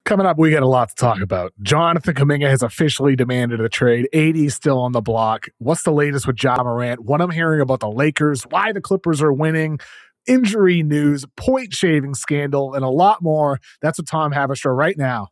Coming up, we got a lot to talk about. Jonathan Kuminga has officially demanded a trade. AD's still on the block. What's the latest with Ja Morant? What I'm hearing about the Lakers, why the Clippers are winning, injury news, point shaving scandal, and a lot more. That's what Tom Haberstroh right now.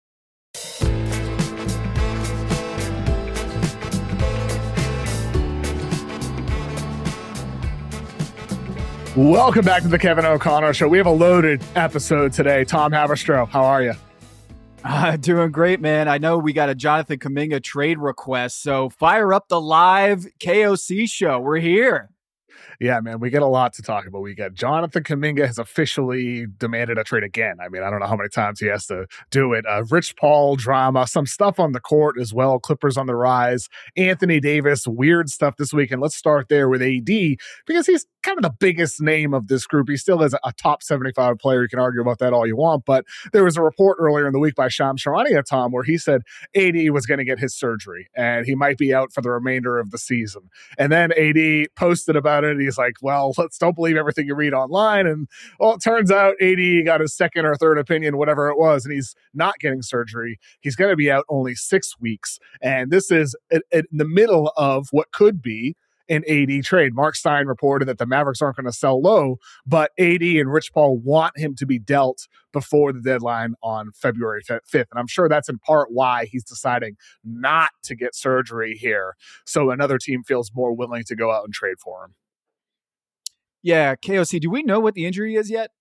Welcome back to the Kevin O'Connor Show. We have a loaded episode today. Tom Haberstroh, how are you? Doing great, man. I know we got a Jonathan Kuminga trade request, so fire up the live KOC show. We're here. Yeah, man, we get a lot to talk about. We got Jonathan Kuminga has officially demanded a trade again. I mean, I don't know how many times he has to do it. Rich Paul drama, some stuff on the court as well. Clippers on the rise. Anthony Davis, weird stuff this weekend. Let's start there with AD because he's kind of the biggest name of this group. He still is a top 75 player. You can argue about that all you want, but there was a report earlier in the week by Shams Charania, Tom, where he said AD was going to get his surgery and he might be out for the remainder of the season. And then AD posted about it. He's like, well, let's don't believe everything you read online. And well, it turns out AD got his second or third opinion, whatever it was, and he's not getting surgery. He's going to be out only 6 weeks. And this is in the middle of what could be an AD trade. Mark Stein reported that the Mavericks aren't going to sell low, but AD and Rich Paul want him to be dealt before the deadline on February 5th. And I'm sure that's in part why he's deciding not to get surgery here. So another team feels more willing to go out and trade for him. Yeah, KOC, do we know what the injury is yet?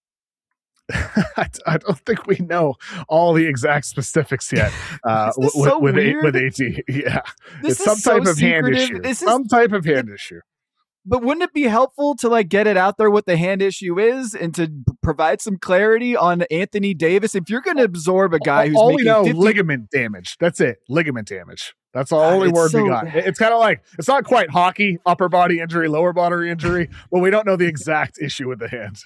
I don't think we know all the exact specifics yet with AD. Yeah, this it's some type of hand issue. Some type of hand issue. But wouldn't it be helpful to like get it out there what the hand issue is and to provide some clarity on Anthony Davis? If you're going to absorb a guy who's all making we know, 50... ligament damage. That's it. Ligament damage. That's the only word we got. It's kind of like, it's not quite hockey, upper body injury, lower body injury, but we don't know the exact issue with the hands.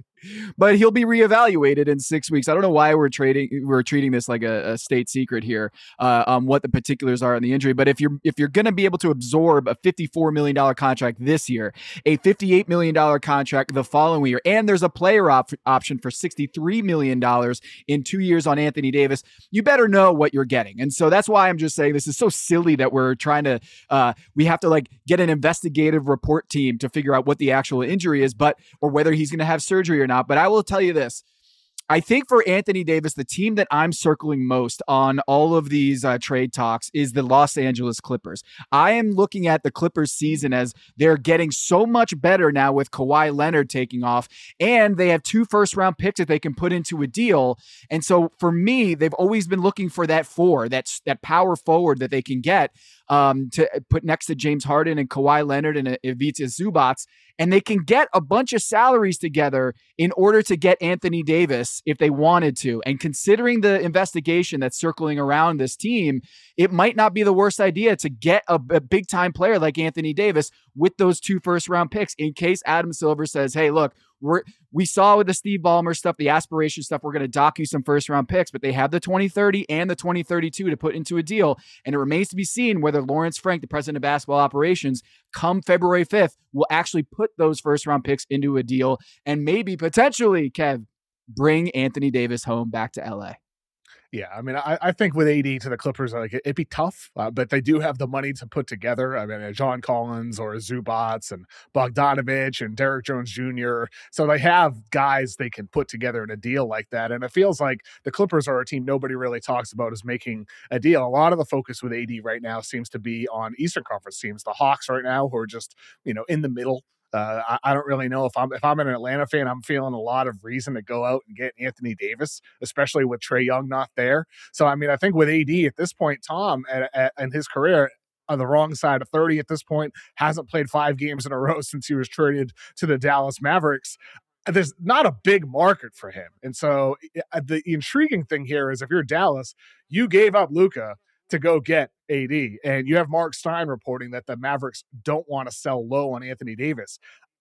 But he'll be reevaluated in 6 weeks. I don't know why we're treating this like a state secret here on what the particulars are on the injury. But if you're going to be able to absorb a $54 million contract this year, a $58 million contract the following year, and there's a player option for $63 million in 2 years on Anthony Davis, you better know what you're getting. And so that's why I'm just saying this is so silly that we're trying to we have to like get an investigative report team to figure out what the actual injury is, or whether he's going to have surgery or not. But I will tell you this. I think for Anthony Davis, the team that I'm circling most on all of these trade talks is the Los Angeles Clippers. I am looking at the Clippers season as they're getting so much better now with Kawhi Leonard taking off, and they have 2 first-round picks that they can put into a deal. And so for me, they've always been looking for that that power forward that they can get to put next to James Harden and Kawhi Leonard and Ivica Zubac. And they can get a bunch of salaries together in order to get Anthony Davis if they wanted to. And considering the investigation that's circling around this team, it might not be the worst idea to get a big-time player like Anthony Davis with those 2 first-round picks in case Adam Silver says, hey, look, we saw with the Steve Ballmer stuff, the aspiration stuff, we're going to dock you some first-round picks, but they have the 2030 and the 2032 to put into a deal. And it remains to be seen whether Lawrence Frank, the president of basketball operations, come February 5th, will actually put those first-round picks into a deal and maybe potentially, Kev, bring Anthony Davis home back to LA. Yeah, I mean, I think with AD to the Clippers, like it'd be tough, but they do have the money to put together. I mean, John Collins or Zubac and Bogdanovich and Derrick Jones Jr. So they have guys they can put together in a deal like that. And it feels like the Clippers are a team nobody really talks about as making a deal. A lot of the focus with AD right now seems to be on Eastern Conference teams, the Hawks right now, who are just, in the middle. I don't really know if I'm an Atlanta fan, I'm feeling a lot of reason to go out and get Anthony Davis, especially with Trae Young not there. So, I mean, I think with AD at this point, Tom, in his career, on the wrong side of 30 at this point, hasn't played 5 games in a row since he was traded to the Dallas Mavericks. There's not a big market for him. And so the intriguing thing here is if you're Dallas, you gave up Luka to go get AD. And you have Mark Stein reporting that the Mavericks don't want to sell low on Anthony Davis.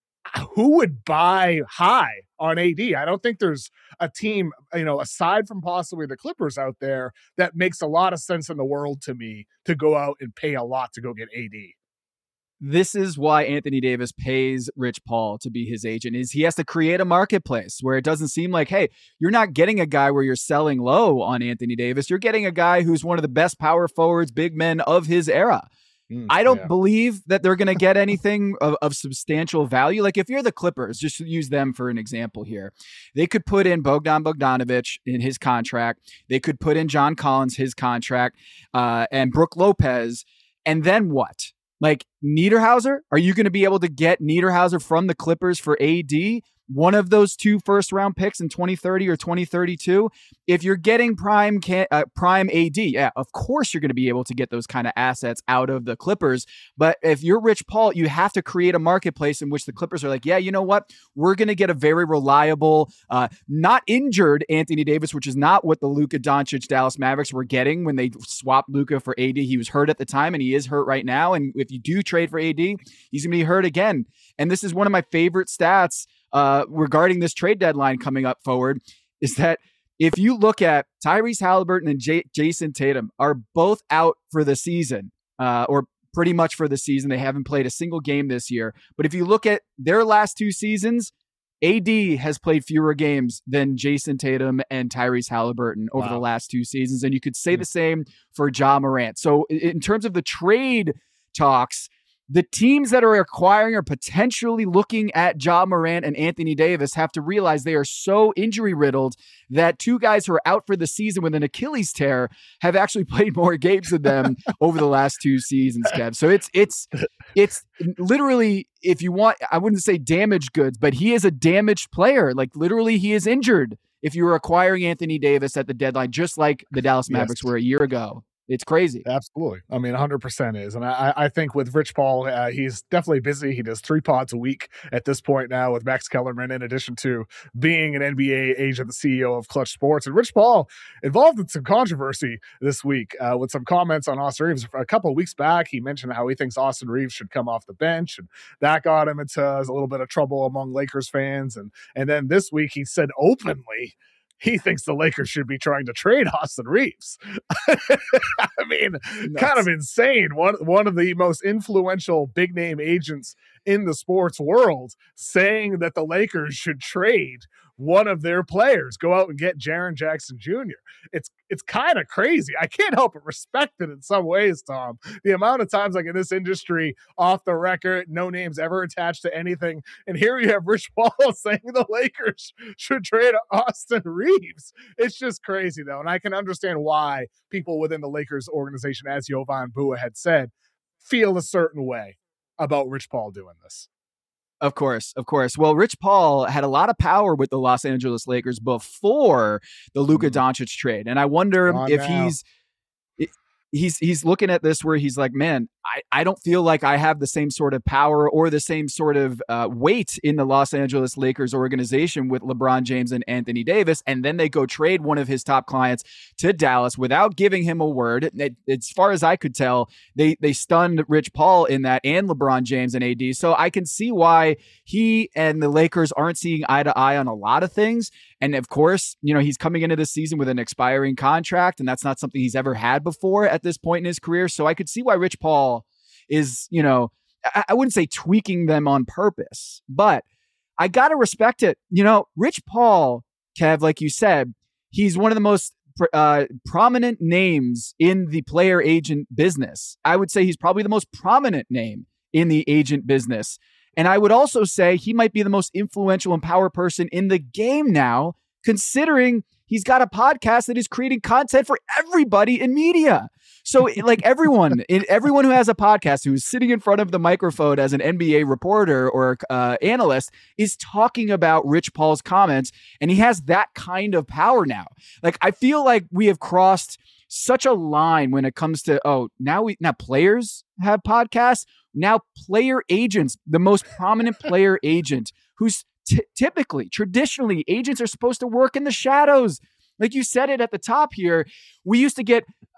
Who would buy high on AD? I don't think there's a team, aside from possibly the Clippers out there, that makes a lot of sense in the world to me to go out and pay a lot to go get AD. This is why Anthony Davis pays Rich Paul to be his agent, is he has to create a marketplace where it doesn't seem like, hey, you're not getting a guy where you're selling low on Anthony Davis. You're getting a guy who's one of the best power forwards, big men of his era. I don't believe that they're going to get anything of substantial value. Like if you're the Clippers, just to use them for an example here, they could put in Bogdan Bogdanovic in his contract. They could put in John Collins, his contract, and Brook Lopez. And then what? Like Niederhauser, are you going to be able to get Niederhauser from the Clippers for AD? One of those 2 first-round picks in 2030 or 2032. If you're getting prime AD, yeah, of course you're going to be able to get those kind of assets out of the Clippers. But if you're Rich Paul, you have to create a marketplace in which the Clippers are like, yeah, you know what? We're going to get a very reliable, not injured Anthony Davis, which is not what the Luka Doncic Dallas Mavericks were getting when they swapped Luka for AD. He was hurt at the time, and he is hurt right now. And if you do trade for AD, he's going to be hurt again. And this is one of my favorite stats regarding this trade deadline coming up forward, is that if you look at Tyrese Halliburton and Jason Tatum are both out for the season, or pretty much for the season. They haven't played a single game this year. But if you look at their last 2 seasons, AD has played fewer games than Jason Tatum and Tyrese Halliburton over the last 2 seasons. And you could say the same for Ja Morant. So in terms of the trade talks, the teams that are acquiring or potentially looking at Ja Morant and Anthony Davis have to realize they are so injury riddled that 2 guys who are out for the season with an Achilles tear have actually played more games than them over the last 2 seasons, Kev. So it's literally, if you want, I wouldn't say damaged goods, but he is a damaged player. Like literally he is injured if you were acquiring Anthony Davis at the deadline, just like the Dallas Mavericks were a year ago. It's crazy. Absolutely. I mean, 100% is. And I think with Rich Paul, he's definitely busy. He does 3 pods a week at this point now with Max Kellerman, in addition to being an NBA agent, the CEO of Clutch Sports. And Rich Paul involved in some controversy this week with some comments on Austin Reeves. A couple of weeks back, he mentioned how he thinks Austin Reeves should come off the bench. And that got him into a little bit of trouble among Lakers fans. And then this week, he said openly he thinks the Lakers should be trying to trade Austin Reeves. I mean, kind of insane. One of the most influential big name agents in the sports world saying that the Lakers should trade one of their players, go out and get Jaren Jackson Jr. It's kind of crazy. I can't help but respect it in some ways, Tom. The amount of times, like in this industry, off the record, no names ever attached to anything, and here you have Rich Paul saying the Lakers should trade Austin Reeves. It's just crazy, though, and I can understand why people within the Lakers organization, as Jovan Bua had said, feel a certain way about Rich Paul doing this. Of course. Well, Rich Paul had a lot of power with the Los Angeles Lakers before the Luka Doncic trade. And I wonder if he's looking at this where he's like, man, I don't feel like I have the same sort of power or the same sort of weight in the Los Angeles Lakers organization with LeBron James and Anthony Davis. And then they go trade one of his top clients to Dallas without giving him a word. As far as I could tell, they stunned Rich Paul in that, and LeBron James and AD. So I can see why he and the Lakers aren't seeing eye to eye on a lot of things. And of course, he's coming into this season with an expiring contract, and that's not something he's ever had before at this point in his career. So I could see why Rich Paul is, I wouldn't say tweaking them on purpose, but I got to respect it. Rich Paul, Kev, like you said, he's one of the most prominent names in the player agent business. I would say he's probably the most prominent name in the agent business. And I would also say he might be the most influential and power person in the game now, considering he's got a podcast that is creating content for everybody in media. So like everyone who has a podcast who is sitting in front of the microphone as an NBA reporter or analyst is talking about Rich Paul's comments, and he has that kind of power now. Like I feel like we have crossed such a line when it comes to now players have podcasts. Now player agents, the most prominent player agent who's traditionally agents are supposed to work in the shadows. Like you said it at the top here, we used to get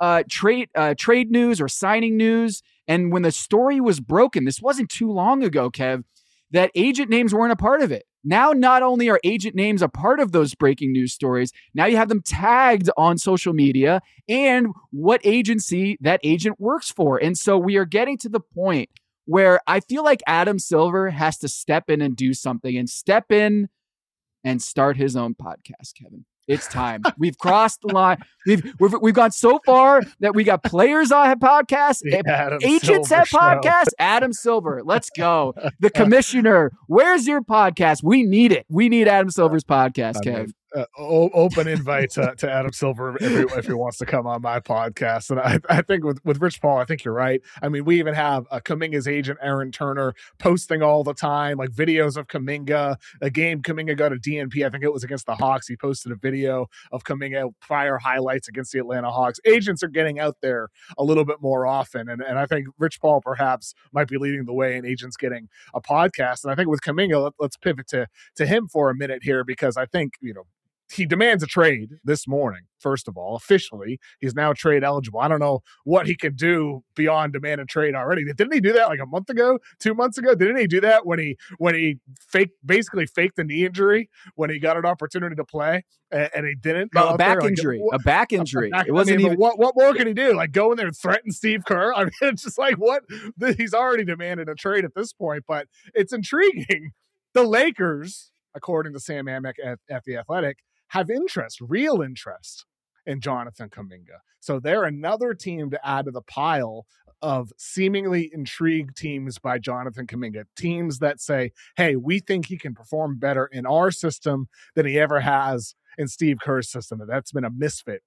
trade news or signing news. And when the story was broken, this wasn't too long ago, Kev, that agent names weren't a part of it. Now, not only are agent names a part of those breaking news stories, now you have them tagged on social media and what agency that agent works for. And so we are getting to the point where I feel like Adam Silver has to step in and do something and step in and start his own podcast, Kevin. It's time. We've crossed the line. We've gone so far that we got players on have podcasts, agents have podcasts. Adam Silver, let's go. The commissioner, where's your podcast? We need it. We need Adam Silver's podcast, Kev. Open invite to Adam Silver if he wants to come on my podcast. And I think with Rich Paul, I think you're right. I mean, we even have Kuminga's agent, Aaron Turner, posting all the time, like videos of Kuminga. A game Kuminga got a DNP, I think it was against the Hawks. He posted a video of Kuminga prior highlights against the Atlanta Hawks. Agents are getting out there a little bit more often. And I think Rich Paul perhaps might be leading the way in agents getting a podcast. And I think with Kuminga, let's pivot to him for a minute here, because I think, he demands a trade this morning. First of all, officially, he's now trade eligible. I don't know what he can do beyond demand a trade already. Didn't he do that like a month ago, 2 months ago? Didn't he do that when he basically faked the knee injury when he got an opportunity to play and he didn't? A back injury. It wasn't even. What more can he do? Like go in there and threaten Steve Kerr? I mean, it's just like what he's already demanded a trade at this point. But it's intriguing. The Lakers, according to Sam Amick at The Athletic, have real interest in Jonathan Kuminga. So they're another team to add to the pile of seemingly intrigued teams by Jonathan Kuminga. Teams that say, hey, we think he can perform better in our system than he ever has in Steve Kerr's system. That's been a misfit.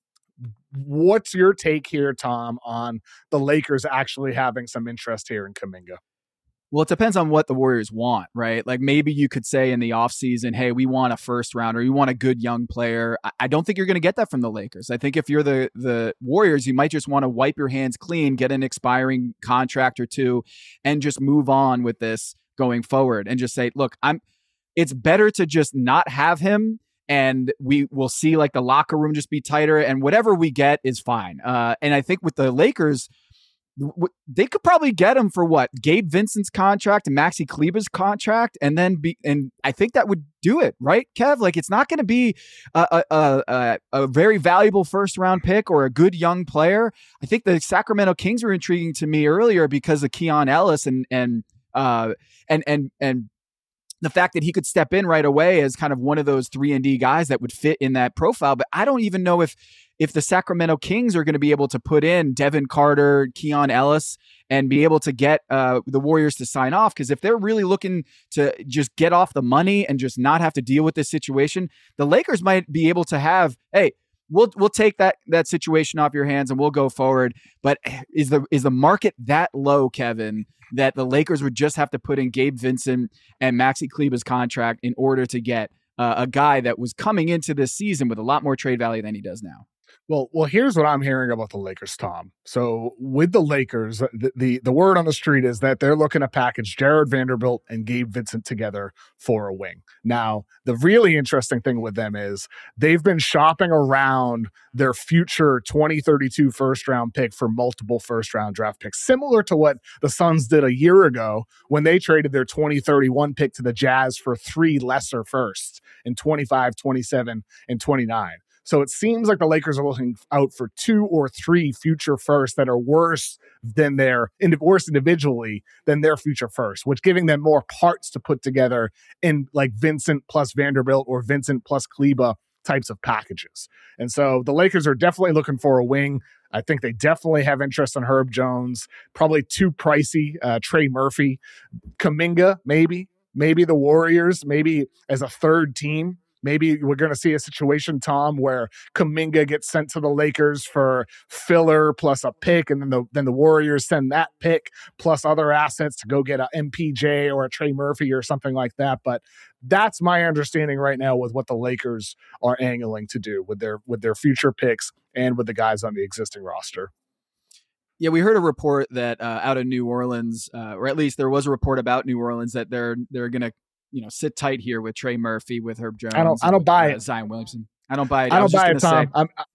What's your take here, Tom, on the Lakers actually having some interest here in Kuminga? Well, it depends on what the Warriors want, right? Like maybe you could say in the offseason, hey, we want a first rounder. We want a good young player. I don't think you're going to get that from the Lakers. I think if you're the Warriors, you might just want to wipe your hands clean, get an expiring contract or two, and just move on with this going forward and just say, look, it's better to just not have him, and we will see like the locker room just be tighter, and whatever we get is fine. And I think with the Lakers, they could probably get him for what? Gabe Vincent's contract and Maxi Kleber's contract, and I think that would do it, right, Kev? Like it's not going to be a very valuable first round pick or a good young player. I think the Sacramento Kings were intriguing to me earlier because of Keon Ellis and the fact that he could step in right away as kind of one of those 3-and-D guys that would fit in that profile. But I don't even know if the Sacramento Kings are going to be able to put in Devin Carter, Keon Ellis, and be able to get the Warriors to sign off. Because if they're really looking to just get off the money and just not have to deal with this situation, the Lakers might be able to have, hey, we'll take that situation off your hands and we'll go forward. But is the market that low, Kevin, that the Lakers would just have to put in Gabe Vincent and Maxi Kleber's contract in order to get a guy that was coming into this season with a lot more trade value than he does now? Well, here's what I'm hearing about the Lakers, Tom. So with the Lakers, the word on the street is that they're looking to package Jared Vanderbilt and Gabe Vincent together for a wing. Now, the really interesting thing with them is they've been shopping around their future 2032 first-round pick for multiple first-round draft picks, similar to what the Suns did a year ago when they traded their 2031 pick to the Jazz for 3 lesser firsts in 25, 27, and 29. So it seems like the Lakers are looking out for 2 or 3 future firsts that are worse individually than their future first, which giving them more parts to put together in like Vincent plus Vanderbilt or Vincent plus Kleber types of packages. And so the Lakers are definitely looking for a wing. I think they definitely have interest in Herb Jones, probably too pricey. Trey Murphy, Kuminga, maybe the Warriors, maybe as a third team. Maybe we're going to see a situation, Tom, where Kuminga gets sent to the Lakers for filler plus a pick, and then the Warriors send that pick plus other assets to go get a MPJ or a Trey Murphy or something like that. But that's my understanding right now with what the Lakers are angling to do with their future picks and with the guys on the existing roster. Yeah, we heard a report that out of New Orleans, or at least there was a report about New Orleans that they're going to sit tight here with Trey Murphy, with Herb Jones. I don't buy it. Zion Williamson. I don't buy it. I don't buy it, Tom.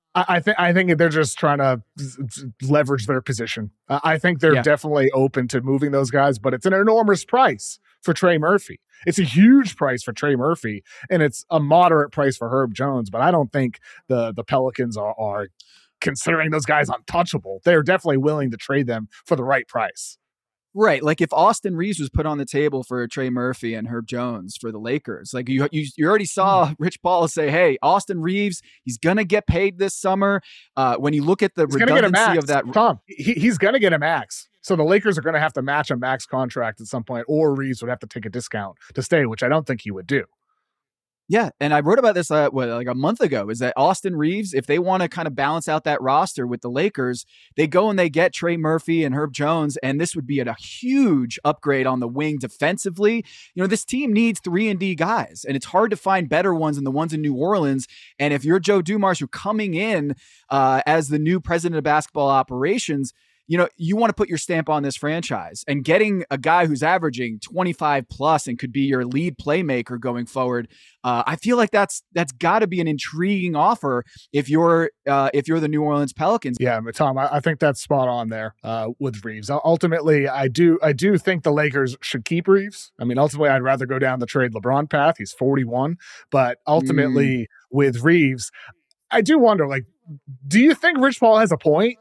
I think they're just trying to leverage their position. I think they're definitely open to moving those guys, but it's an enormous price for Trey Murphy. It's a huge price for Trey Murphy, and it's a moderate price for Herb Jones. But I don't think the Pelicans are considering those guys untouchable. They're definitely willing to trade them for the right price. Right. Like if Austin Reeves was put on the table for Trey Murphy and Herb Jones for the Lakers, like you already saw Rich Paul say, hey, Austin Reeves, he's going to get paid this summer. When you look at the redundancy of that. Tom, he's going to get a max. So the Lakers are going to have to match a max contract at some point, or Reeves would have to take a discount to stay, which I don't think he would do. Yeah, and I wrote about this like a month ago, is that Austin Reeves, if they want to kind of balance out that roster with the Lakers, they go and they get Trey Murphy and Herb Jones, and this would be a huge upgrade on the wing defensively. You know, this team needs 3-and-D guys, and it's hard to find better ones than the ones in New Orleans. And if you're Joe Dumars, you're coming in as the new president of basketball operations, you know, you want to put your stamp on this franchise, and getting a guy who's averaging 25 plus and could be your lead playmaker going forward. I feel like that's got to be an intriguing offer if you're the New Orleans Pelicans. Yeah, but Tom, I think that's spot on there with Reeves. Ultimately, I do think the Lakers should keep Reeves. I mean, ultimately, I'd rather go down the trade LeBron path. He's 41, but ultimately with Reeves, I do wonder, like, do you think Rich Paul has a point?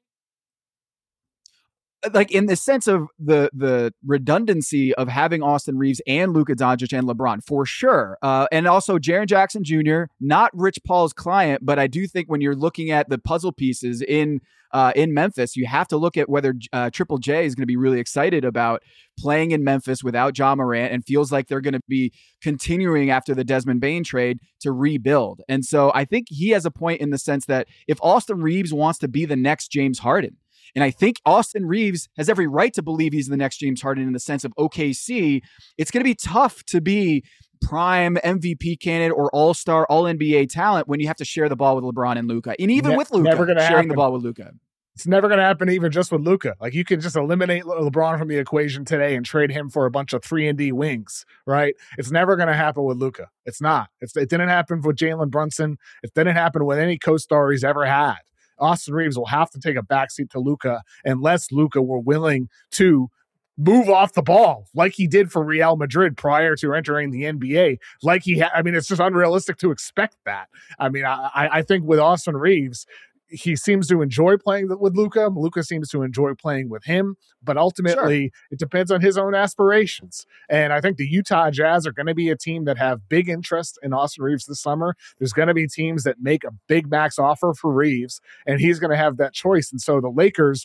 Like in the sense of the redundancy of having Austin Reeves and Luka Doncic and LeBron, for sure. And also Jaren Jackson Jr., not Rich Paul's client, but I do think when you're looking at the puzzle pieces in Memphis, you have to look at whether Triple J is going to be really excited about playing in Memphis without Ja Morant, and feels like they're going to be continuing after the Desmond Bane trade to rebuild. And so I think he has a point in the sense that if Austin Reeves wants to be the next James Harden, and I think Austin Reeves has every right to believe he's the next James Harden in the sense of OKC, it's going to be tough to be prime MVP candidate or all-star, all-NBA talent when you have to share the ball with LeBron and Luka. And even with Luka, sharing the ball with Luka. It's never going to happen even just with Luka. Like, you can just eliminate LeBron from the equation today and trade him for a bunch of 3-and-D wings, right? It's never going to happen with Luka. It's not. It didn't happen with Jalen Brunson. It didn't happen with any co-star he's ever had. Austin Reeves will have to take a backseat to Luka unless Luka were willing to move off the ball like he did for Real Madrid prior to entering the NBA. I mean, it's just unrealistic to expect that. I mean, I think with Austin Reeves, he seems to enjoy playing with Luka. Luka seems to enjoy playing with him, but ultimately It depends on his own aspirations. And I think the Utah Jazz are going to be a team that have big interest in Austin Reeves this summer. There's going to be teams that make a big max offer for Reeves, and he's going to have that choice. And so the Lakers,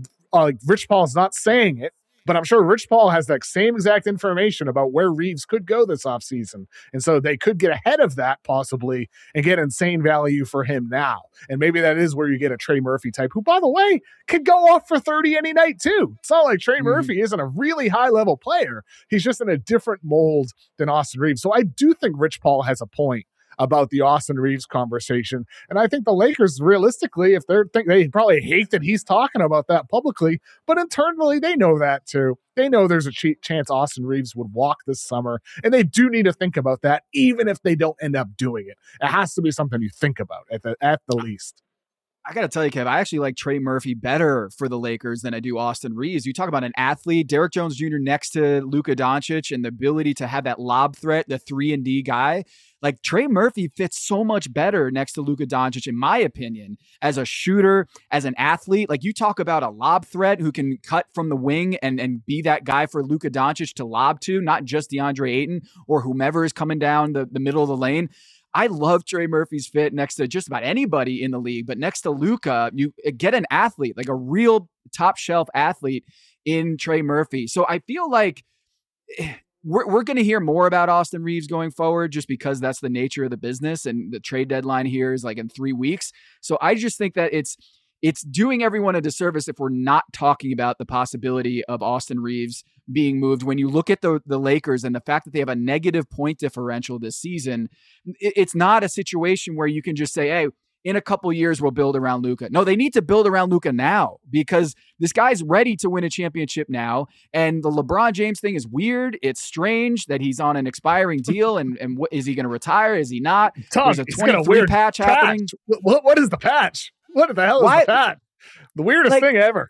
Rich Paul's not saying it, but I'm sure Rich Paul has that same exact information about where Reeves could go this offseason. And so they could get ahead of that possibly and get insane value for him now. And maybe that is where you get a Trey Murphy type, who, by the way, could go off for 30 any night too. It's not like Trey Murphy isn't a really high-level player. He's just in a different mold than Austin Reeves. So I do think Rich Paul has a point about the Austin Reeves conversation. And I think the Lakers, realistically, if they probably hate that he's talking about that publicly, but internally they know that too. They know there's a chance Austin Reeves would walk this summer, and they do need to think about that, even if they don't end up doing it. It has to be something you think about at the least. I got to tell you, Kev, I actually like Trey Murphy better for the Lakers than I do Austin Reeves. You talk about an athlete, Derrick Jones Jr. next to Luka Doncic, and the ability to have that lob threat, the 3-and-D guy. Like, Trey Murphy fits so much better next to Luka Doncic, in my opinion, as a shooter, as an athlete. Like, you talk about a lob threat who can cut from the wing and be that guy for Luka Doncic to lob to, not just DeAndre Ayton or whomever is coming down the middle of the lane. I love Trey Murphy's fit next to just about anybody in the league, but next to Luka, you get an athlete, like a real top shelf athlete in Trey Murphy. So I feel like we're going to hear more about Austin Reeves going forward, just because that's the nature of the business, and the trade deadline here is like in 3 weeks. So I just think that it's doing everyone a disservice if we're not talking about the possibility of Austin Reeves being moved. When you look at the Lakers and the fact that they have a negative point differential this season, it's not a situation where you can just say, hey, in a couple years, we'll build around Luka. No, they need to build around Luka now, because this guy's ready to win a championship now. And the LeBron James thing is weird. It's strange that he's on an expiring deal. And what, is he going to retire? Is he not? Tom, there's a 23 patch happening. What is the patch? What the hell is the patch? The weirdest thing ever.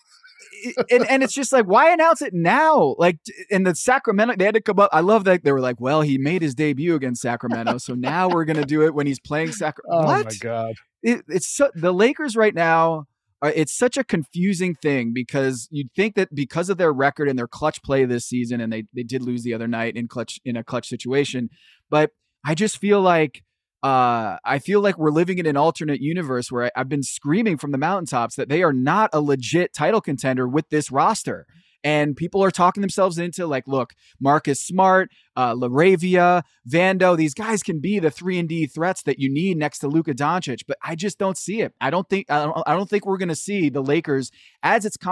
And it's just like, why announce it now? Like, in the Sacramento, they had to come up. I love that they were like, well, he made his debut against Sacramento, so now we're going to do it when he's playing Sacramento. Oh what? My God. It's so, the Lakers right now it's such a confusing thing because you'd think that because of their record and their clutch play this season, and they did lose the other night in a clutch situation, but I just feel like we're living in an alternate universe where I've been screaming from the mountaintops that they are not a legit title contender with this roster. And people are talking themselves into like, look, Marcus Smart, LaRavia, Vando, these guys can be the 3-and-D threats that you need next to Luka Doncic, but I just don't see it. I don't think we're going to see the Lakers as it's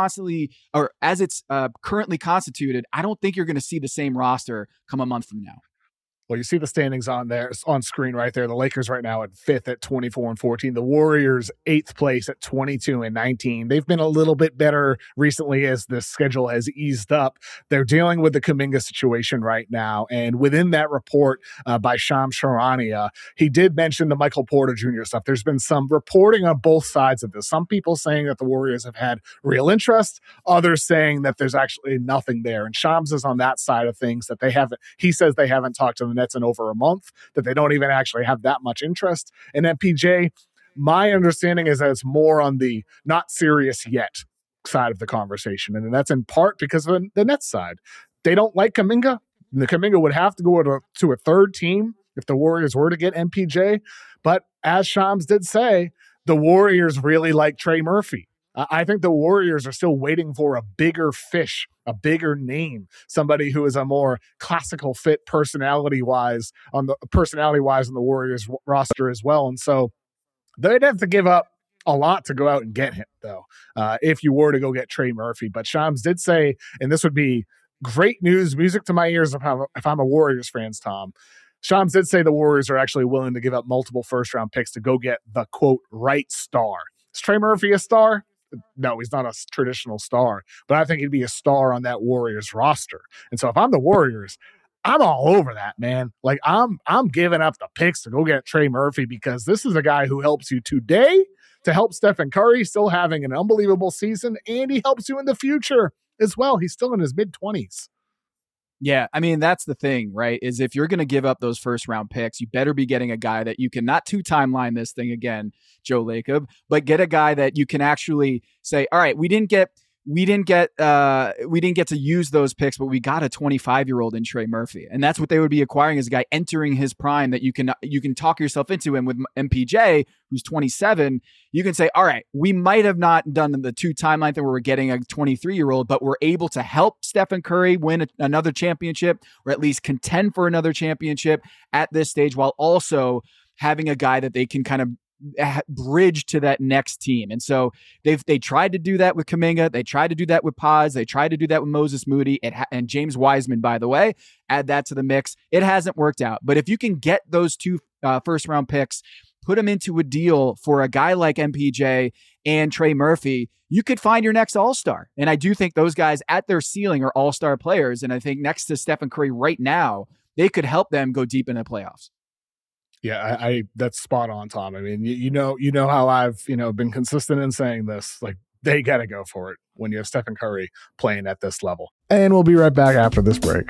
currently constituted. I don't think you're going to see the same roster come a month from now. Well, you see the standings on screen right there. The Lakers right now at 5th at 24-14. The Warriors 8th place at 22-19. They've been a little bit better recently as the schedule has eased up. They're dealing with the Kuminga situation right now. And within that report by Shams Charania, he did mention the Michael Porter Jr. stuff. There's been some reporting on both sides of this. Some people saying that the Warriors have had real interest, others saying that there's actually nothing there. And Shams is on that side of things, that he says they haven't talked to the Nets in over a month, that they don't even actually have that much interest in MPJ. My understanding is that it's more on the not serious yet side of the conversation. And that's in part because of the Nets side. They don't like Kuminga. The Kuminga would have to go to a third team if the Warriors were to get MPJ. But as Shams did say, the Warriors really like Trey Murphy. I think the Warriors are still waiting for a bigger fish, a bigger name, somebody who is a more classical fit personality-wise on the Warriors roster as well. And so they'd have to give up a lot to go out and get him, though, if you were to go get Trey Murphy. But Shams did say, and this would be great news, music to my ears if I'm a Warriors fan, Tom. Shams did say the Warriors are actually willing to give up multiple first-round picks to go get the, quote, right star. Is Trey Murphy a star? No, he's not a traditional star, but I think he'd be a star on that Warriors roster. And so if I'm the Warriors, I'm all over that, man. Like I'm giving up the picks to go get Trey Murphy because this is a guy who helps you today to help Stephen Curry still having an unbelievable season, and he helps you in the future as well. He's still in his mid-20s. Yeah, I mean, that's the thing, right? Is if you're going to give up those first round picks, you better be getting a guy that you can not two timeline this thing again, Joe Lacob, but get a guy that you can actually say, all right, we didn't get to use those picks, but we got a 25-year-old in Trey Murphy. And that's what they would be acquiring, is a guy entering his prime that you can talk yourself into. And with MPJ, who's 27, you can say, all right, we might have not done the two timeline thing where we're getting a 23-year-old, but we're able to help Stephen Curry win another championship, or at least contend for another championship at this stage, while also having a guy that they can kind of bridge to that next team. And so they tried to do that with Kuminga. They tried to do that with Paz. They tried to do that with Moses Moody and James Wiseman, by the way. Add that to the mix. It hasn't worked out. But if you can get those two first round picks, put them into a deal for a guy like MPJ and Trey Murphy, you could find your next all-star. And I do think those guys at their ceiling are all-star players. And I think next to Stephen Curry right now, they could help them go deep in the playoffs. Yeah, I that's spot on, Tom. I mean, you know how I've been consistent in saying this. Like, they got to go for it when you have Stephen Curry playing at this level. And we'll be right back after this break.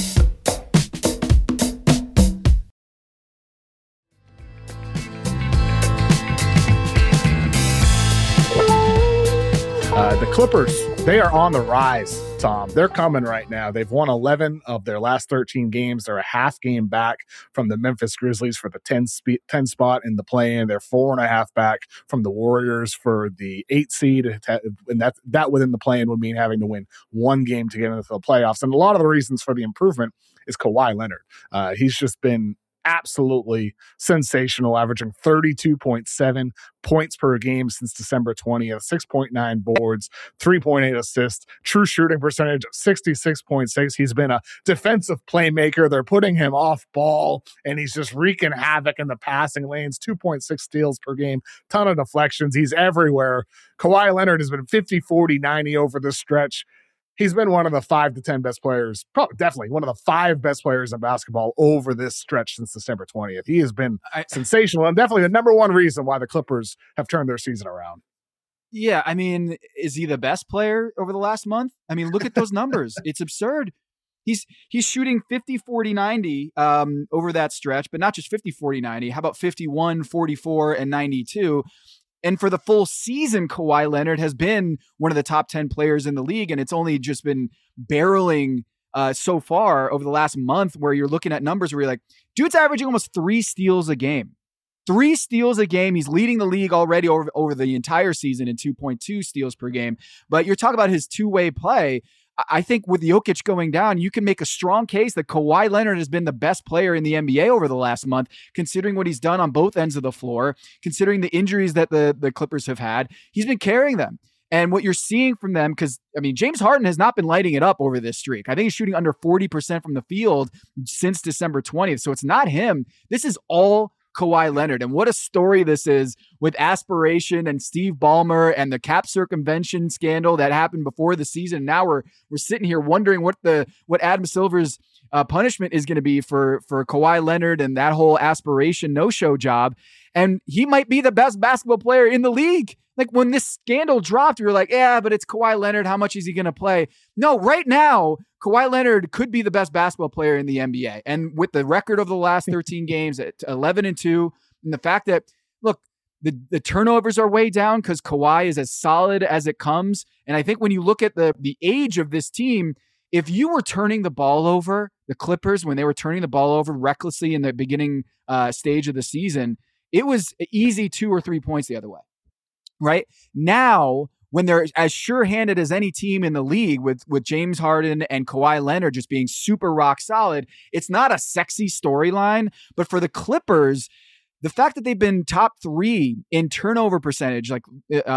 The Clippers, they are on the rise, Tom. They're coming right now. They've won 11 of their last 13 games. They're a half game back from the Memphis Grizzlies for the 10 spot in the play-in. They're 4.5 back from the Warriors for the 8 seed. And that within the play-in would mean having to win one game to get into the playoffs. And a lot of the reasons for the improvement is Kawhi Leonard. He's just been absolutely sensational, averaging 32.7 points per game since December 20th, 6.9 boards, 3.8 assists, true shooting percentage of 66.6. He's been a defensive playmaker. They're putting him off ball, and he's just wreaking havoc in the passing lanes, 2.6 steals per game, ton of deflections. He's everywhere. Kawhi Leonard has been 50, 40, 90 over this stretch. He's been one of the 5 to 10 best players, probably definitely one of the 5 best players in basketball over this stretch since December 20th. He has been sensational, and definitely the number one reason why the Clippers have turned their season around. Yeah, I mean, is he the best player over the last month? I mean, look at those numbers. It's absurd. He's shooting 50, 40, 90 over that stretch, but not just 50, 40, 90. How about 51, 44, and 92? And for the full season, Kawhi Leonard has been one of the top 10 players in the league, and it's only just been barreling so far over the last month, where you're looking at numbers where you're like, dude's averaging almost 3 steals a game. 3 steals a game. He's leading the league already over the entire season in 2.2 steals per game. But you're talking about his two-way play. I think with Jokic going down, you can make a strong case that Kawhi Leonard has been the best player in the NBA over the last month, considering what he's done on both ends of the floor, considering the injuries that the Clippers have had. He's been carrying them. And what you're seeing from them, because, I mean, James Harden has not been lighting it up over this streak. I think he's shooting under 40% from the field since December 20th. So it's not him. This is all Kawhi Leonard. And what a story this is with aspiration and Steve Ballmer and the cap circumvention scandal that happened before the season. Now we're sitting here wondering what Adam Silver's punishment is going to be for Kawhi Leonard and that whole aspiration no-show job. And he might be the best basketball player in the league. Like when this scandal dropped, we were like, yeah, but it's Kawhi Leonard. How much is he going to play? No, right now, Kawhi Leonard could be the best basketball player in the NBA. And with the record of the last 13 games at 11-2, and the fact that, look, the turnovers are way down because Kawhi is as solid as it comes. And I think when you look at the age of this team, if you were turning the ball over, the Clippers, when they were turning the ball over recklessly in the beginning stage of the season, it was easy 2 or 3 points the other way. Right now, when they're as sure-handed as any team in the league with James Harden and Kawhi Leonard just being super rock solid, it's not a sexy storyline. But for the Clippers, the fact that they've been top 3 in turnover percentage, like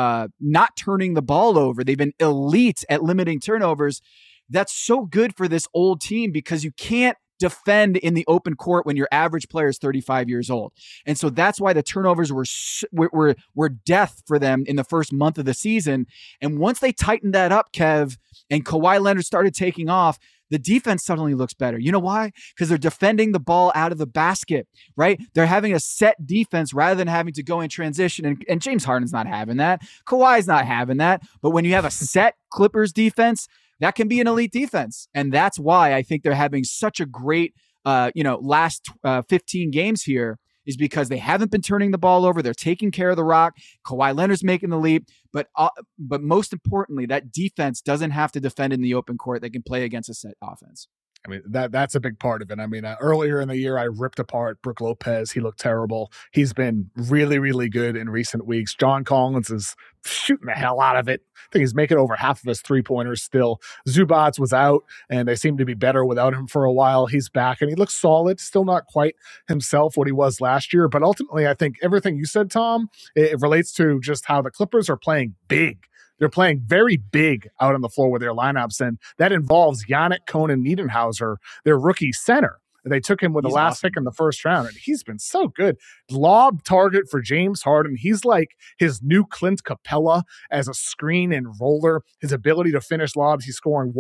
not turning the ball over, they've been elite at limiting turnovers. That's so good for this old team because you can't defend in the open court when your average player is 35 years old. And so that's why the turnovers were death for them in the first month of the season. And once they tightened that up, Kev, and Kawhi Leonard started taking off, the defense suddenly looks better. You know why? Because they're defending the ball out of the basket, right? They're having a set defense rather than having to go in transition. And James Harden's not having that. Kawhi's not having that. But when you have a set Clippers defense, that can be an elite defense. And that's why I think they're having such a great, last 15 games here, is because they haven't been turning the ball over. They're taking care of the rock. Kawhi Leonard's making the leap. But most importantly, that defense doesn't have to defend in the open court. They can play against a set offense. I mean, that's a big part of it. I mean, earlier in the year, I ripped apart Brook Lopez. He looked terrible. He's been really, really good in recent weeks. John Collins is shooting the hell out of it. I think he's making over half of his three-pointers still. Zubac was out, and they seem to be better without him for a while. He's back, and he looks solid. Still not quite himself what he was last year. But ultimately, I think everything you said, Tom, it relates to just how the Clippers are playing big. They're playing very big out on the floor with their lineups, and that involves Yannick Conan Niedenhauser, their rookie center. They took him with the last pick in the first round, and he's been so good. Lob target for James Harden. He's like his new Clint Capella as a screen and roller. His ability to finish lobs, he's scoring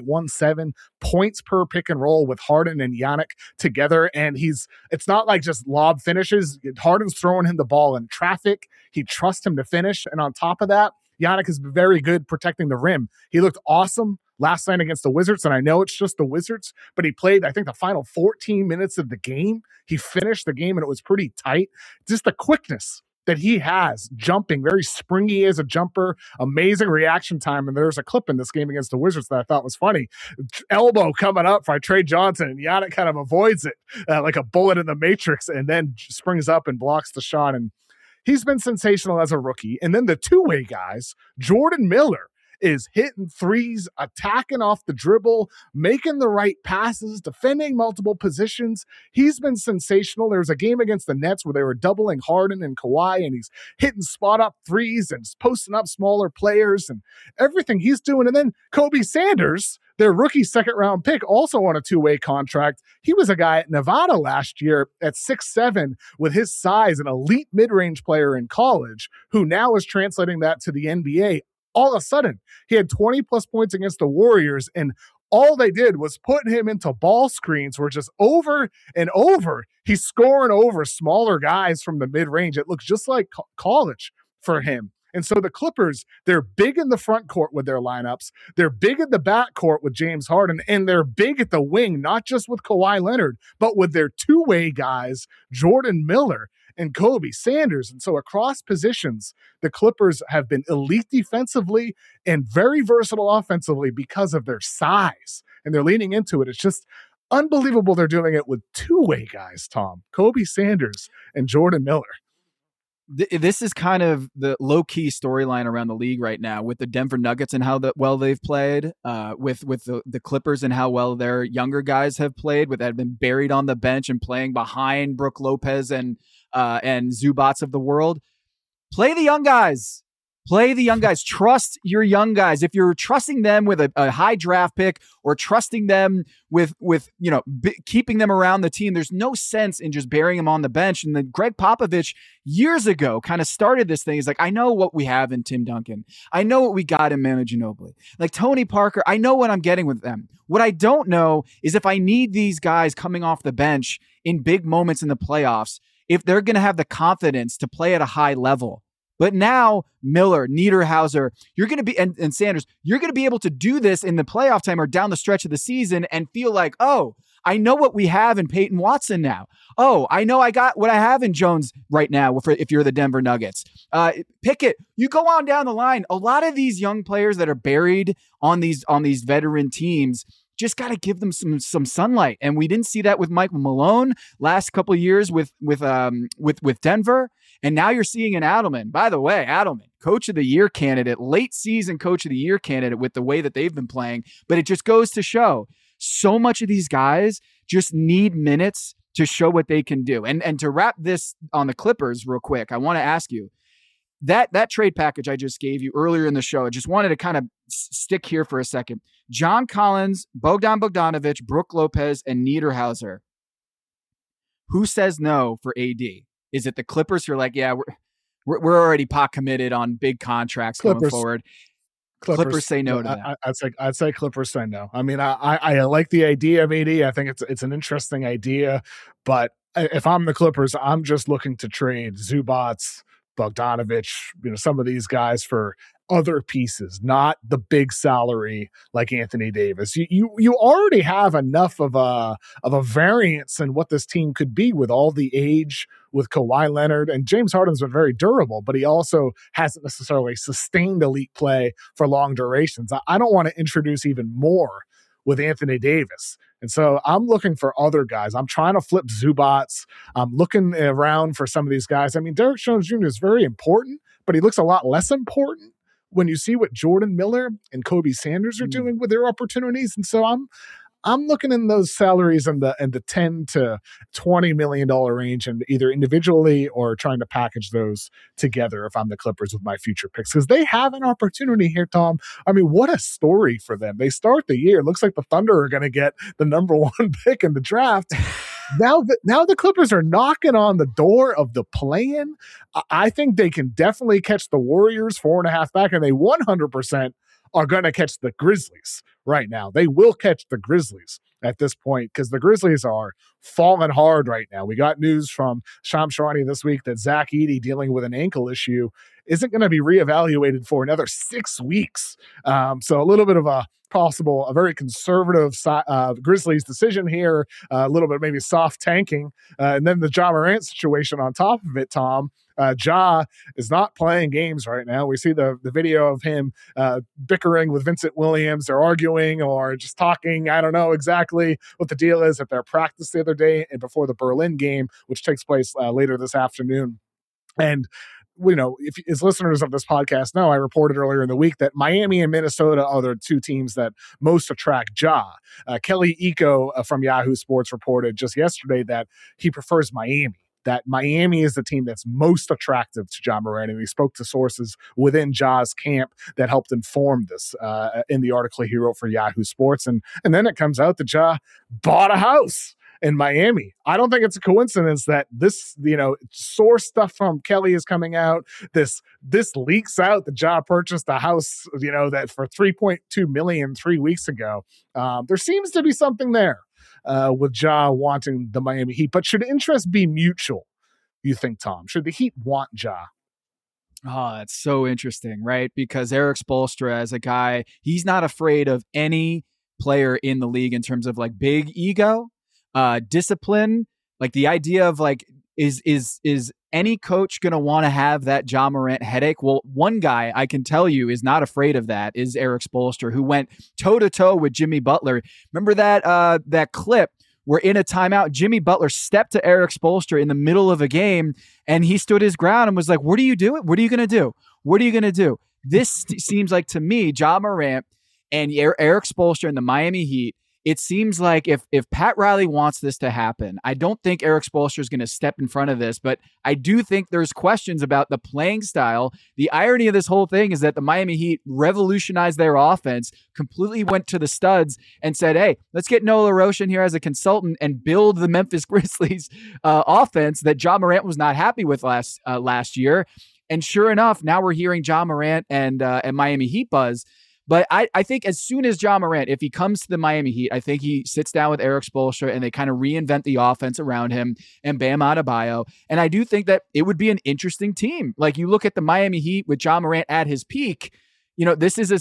1.17 points per pick and roll with Harden and Yannick together, and it's not like just lob finishes. Harden's throwing him the ball in traffic. He trusts him to finish, and on top of that, Yannick is very good protecting the rim. He looked awesome last night against the Wizards, and I know it's just the Wizards, but he played, I think, the final 14 minutes of the game. He finished the game, and it was pretty tight. Just the quickness that he has, jumping, very springy as a jumper, amazing reaction time. And there's a clip in this game against the Wizards that I thought was funny. Elbow coming up by Trey Johnson, and Yannick kind of avoids it like a bullet in the Matrix, and then springs up and blocks the shot. And he's been sensational as a rookie. And then the two-way guys, Jordan Miller is hitting threes, attacking off the dribble, making the right passes, defending multiple positions. He's been sensational. There was a game against the Nets where they were doubling Harden and Kawhi, and he's hitting spot-up threes and posting up smaller players and everything he's doing. And then Kobe Sanders, their rookie second-round pick, also on a two-way contract. He was a guy at Nevada last year at 6'7", with his size, an elite mid-range player in college, who now is translating that to the NBA. All of a sudden, he had 20-plus points against the Warriors, and all they did was put him into ball screens where just over and over, he's scoring over smaller guys from the mid-range. It looks just like college for him. And so the Clippers, they're big in the front court with their lineups. They're big in the back court with James Harden, and they're big at the wing, not just with Kawhi Leonard, but with their two-way guys, Jordan Miller and Kobe Sanders. And so across positions, the Clippers have been elite defensively and very versatile offensively because of their size. And they're leaning into it. It's just unbelievable they're doing it with two-way guys, Tom. Kobe Sanders and Jordan Miller. This is kind of the low-key storyline around the league right now with the Denver Nuggets and how well they've played, with the Clippers and how well their younger guys have played, with have been buried on the bench and playing behind Brook Lopez and Zubats of the world. Play the young guys. Play the young guys. Trust your young guys. If you're trusting them with a high draft pick or trusting them with keeping them around the team, there's no sense in just burying them on the bench. And then Greg Popovich years ago kind of started this thing. He's like, I know what we have in Tim Duncan. I know what we got in Manu Ginobili. Like Tony Parker, I know what I'm getting with them. What I don't know is if I need these guys coming off the bench in big moments in the playoffs, if they're going to have the confidence to play at a high level. But now Miller, Niederhauser, you're going to be, and Sanders, you're going to be able to do this in the playoff time or down the stretch of the season and feel like, oh, I know what we have in Peyton Watson now. Oh, I know I got what I have in Jones right now if you're the Denver Nuggets. Pickett, you go on down the line. A lot of these young players that are buried on these veteran teams just got to give them some sunlight. And we didn't see that with Michael Malone last couple of years with Denver. And now you're seeing an Adelman. By the way, Adelman, coach of the year candidate, late season coach of the year candidate with the way that they've been playing. But it just goes to show so much of these guys just need minutes to show what they can do. And to wrap this on the Clippers real quick, I want to ask you, that trade package I just gave you earlier in the show, I just wanted to kind of stick here for a second. John Collins, Bogdan Bogdanovic, Brook Lopez, and Niederhauser. Who says no for AD? Is it the Clippers who are like, yeah, we're already pot committed on big contracts going forward? Clippers say no to that. I'd say Clippers say no. I mean, I like the idea of AD. I think it's an interesting idea, but if I'm the Clippers, I'm just looking to trade Zubats, Bogdanovic, some of these guys for other pieces, not the big salary like Anthony Davis. You already have enough of a variance in what this team could be with all the age with Kawhi Leonard, and James Harden's been very durable, but he also hasn't necessarily sustained elite play for long durations. I don't want to introduce even more with Anthony Davis. And so I'm looking for other guys. I'm trying to flip Zubats. I'm looking around for some of these guys. I mean, Derek Jones Jr. is very important, but he looks a lot less important when you see what Jordan Miller and Kobe Sanders are doing with their opportunities. And so I'm looking in those salaries in the $10 to $20 million range, and either individually or trying to package those together if I'm the Clippers with my future picks, because they have an opportunity here, Tom. I mean, what a story for them. They start the year. It looks like the Thunder are going to get the number one pick in the draft. Now the Clippers are knocking on the door of the play-in. I think they can definitely catch the Warriors 4.5 back, and they 100% are going to catch the Grizzlies right now. They will catch the Grizzlies at this point because the Grizzlies are falling hard right now. We got news from Shams Charania this week that Zach Edey, dealing with an ankle issue, isn't going to be reevaluated for another 6 weeks. So a little bit of a very conservative Grizzlies decision here, a little bit maybe soft tanking. And then the Ja Morant situation on top of it, Tom. Ja is not playing games right now. We see the video of him bickering with Vincent Williams. They're arguing or just talking. I don't know exactly what the deal is at their practice the other day and before the Berlin game, which takes place later this afternoon. And if as listeners of this podcast know, I reported earlier in the week that Miami and Minnesota are the two teams that most attract Ja. Kelly Iko from Yahoo Sports reported just yesterday that he prefers Miami. That Miami is the team that's most attractive to Ja Morant, and he spoke to sources within Ja's camp that helped inform this in the article he wrote for Yahoo Sports. And then it comes out that Ja bought a house in Miami. I don't think it's a coincidence that this, source stuff from Kelly is coming out. This leaks out that Ja purchased a house, that for $3.2 million 3 weeks ago. There seems to be something there. With Ja wanting the Miami Heat. But should interest be mutual, you think, Tom? Should the Heat want Ja? Oh, that's so interesting, right? Because Eric Spoelstra, as a guy, he's not afraid of any player in the league in terms of like big ego, discipline, like the idea of like, is any coach going to want to have that Ja Morant headache? Well, one guy I can tell you is not afraid of that is Eric Spoelstra, who went toe-to-toe with Jimmy Butler. Remember that clip where in a timeout, Jimmy Butler stepped to Eric Spoelstra in the middle of a game, and he stood his ground and was like, what are you doing? What are you going to do? What are you going to do? This seems like, to me, Ja Morant and Eric Spoelstra and the Miami Heat, it seems like if Pat Riley wants this to happen, I don't think Eric Spoelstra is going to step in front of this, but I do think there's questions about the playing style. The irony of this whole thing is that the Miami Heat revolutionized their offense, completely went to the studs and said, hey, let's get Noah LaRoche in here as a consultant and build the Memphis Grizzlies offense that Ja Morant was not happy with last year. And sure enough, now we're hearing Ja Morant and Miami Heat buzz. But I think as soon as Ja Morant, if he comes to the Miami Heat, I think he sits down with Eric Spoelstra and they kind of reinvent the offense around him and Bam Adebayo. And I do think that it would be an interesting team. Like, you look at the Miami Heat with Ja Morant at his peak, this is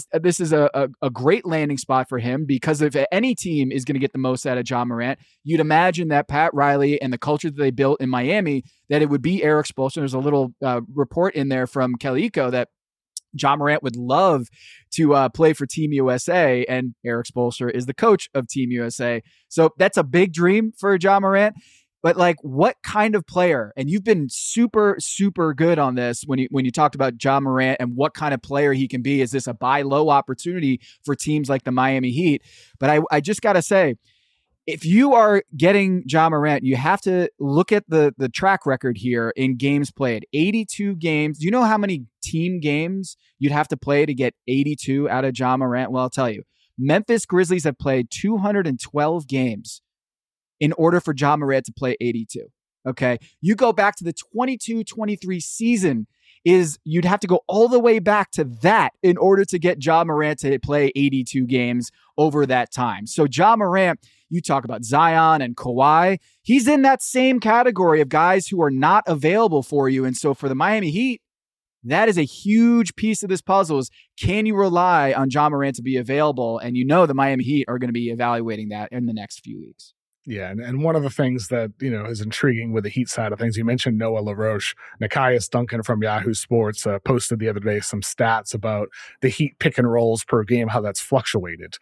a great landing spot for him, because if any team is going to get the most out of Ja Morant, you'd imagine that Pat Riley and the culture that they built in Miami, that it would be Eric Spoelstra. There's a little report in there from Kelly Iko that Ja Morant would love to play for Team USA, and Eric Spoelstra is the coach of Team USA. So that's a big dream for Ja Morant. But like, what kind of player? And you've been super, super good on this when you talked about Ja Morant and what kind of player he can be. Is this a buy low opportunity for teams like the Miami Heat? But I just got to say, if you are getting Ja Morant, you have to look at the track record here in games played. 82 games. Do you know how many team games you'd have to play to get 82 out of Ja Morant? Well, I'll tell you. Memphis Grizzlies have played 212 games in order for Ja Morant to play 82. Okay? You go back to the 22-23 season, you'd have to go all the way back to that in order to get Ja Morant to play 82 games over that time. So Ja Morant, you talk about Zion and Kawhi, he's in that same category of guys who are not available for you. And so for the Miami Heat, that is a huge piece of this puzzle is, can you rely on Ja Morant to be available? And the Miami Heat are going to be evaluating that in the next few weeks. Yeah, and one of the things that, is intriguing with the Heat side of things, you mentioned Noah LaRoche. Nekias Duncan from Yahoo Sports posted the other day some stats about the Heat pick and rolls per game, how that's fluctuated.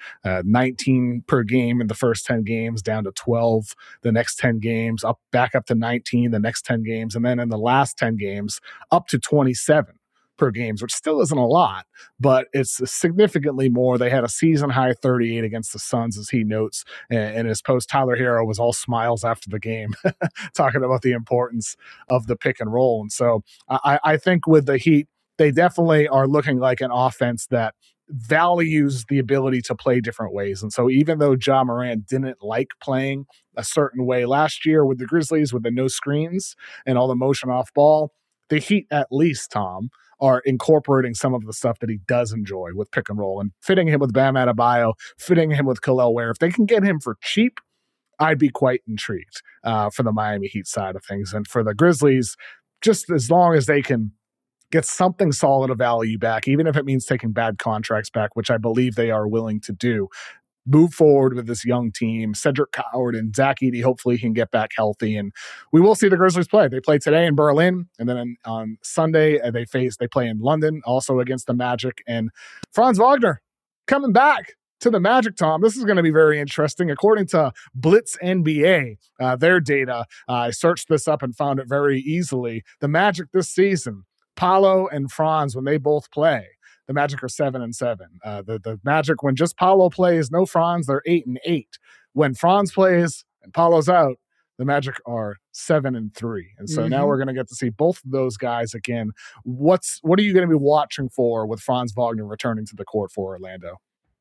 19 per game in the first 10 games, down to 12 the next 10 games, back up to 19 the next 10 games, and then in the last 10 games, up to 27 per games, which still isn't a lot, but it's significantly more. They had a season high 38 against the Suns, as he notes in his post. Tyler Hero was all smiles after the game, talking about the importance of the pick and roll. And so I think with the Heat, they definitely are looking like an offense that values the ability to play different ways. And so even though Ja Morant didn't like playing a certain way last year with the Grizzlies, with the no screens and all the motion off ball, the Heat, at least, Tom, are incorporating some of the stuff that he does enjoy with pick and roll and fitting him with Bam Adebayo, fitting him with Kel'el Ware. If they can get him for cheap, I'd be quite intrigued for the Miami Heat side of things. And for the Grizzlies, just as long as they can get something solid of value back, even if it means taking bad contracts back, which I believe they are willing to do, move forward with this young team. Cedric Howard and Zach Edey hopefully can get back healthy, and we will see the Grizzlies play. They play today in Berlin, and then on Sunday they play in London, also against the Magic. And Franz Wagner coming back to the Magic, Tom. This is going to be very interesting. According to Blitz NBA, their data, I searched this up and found it very easily. The Magic this season, Paolo and Franz, when they both play, the Magic are 7-7. The Magic, when just Paolo plays, no Franz, they're 8-8. When Franz plays and Paolo's out, the Magic are 7-3. And so now we're going to get to see both of those guys again. What are you going to be watching for with Franz Wagner returning to the court for Orlando?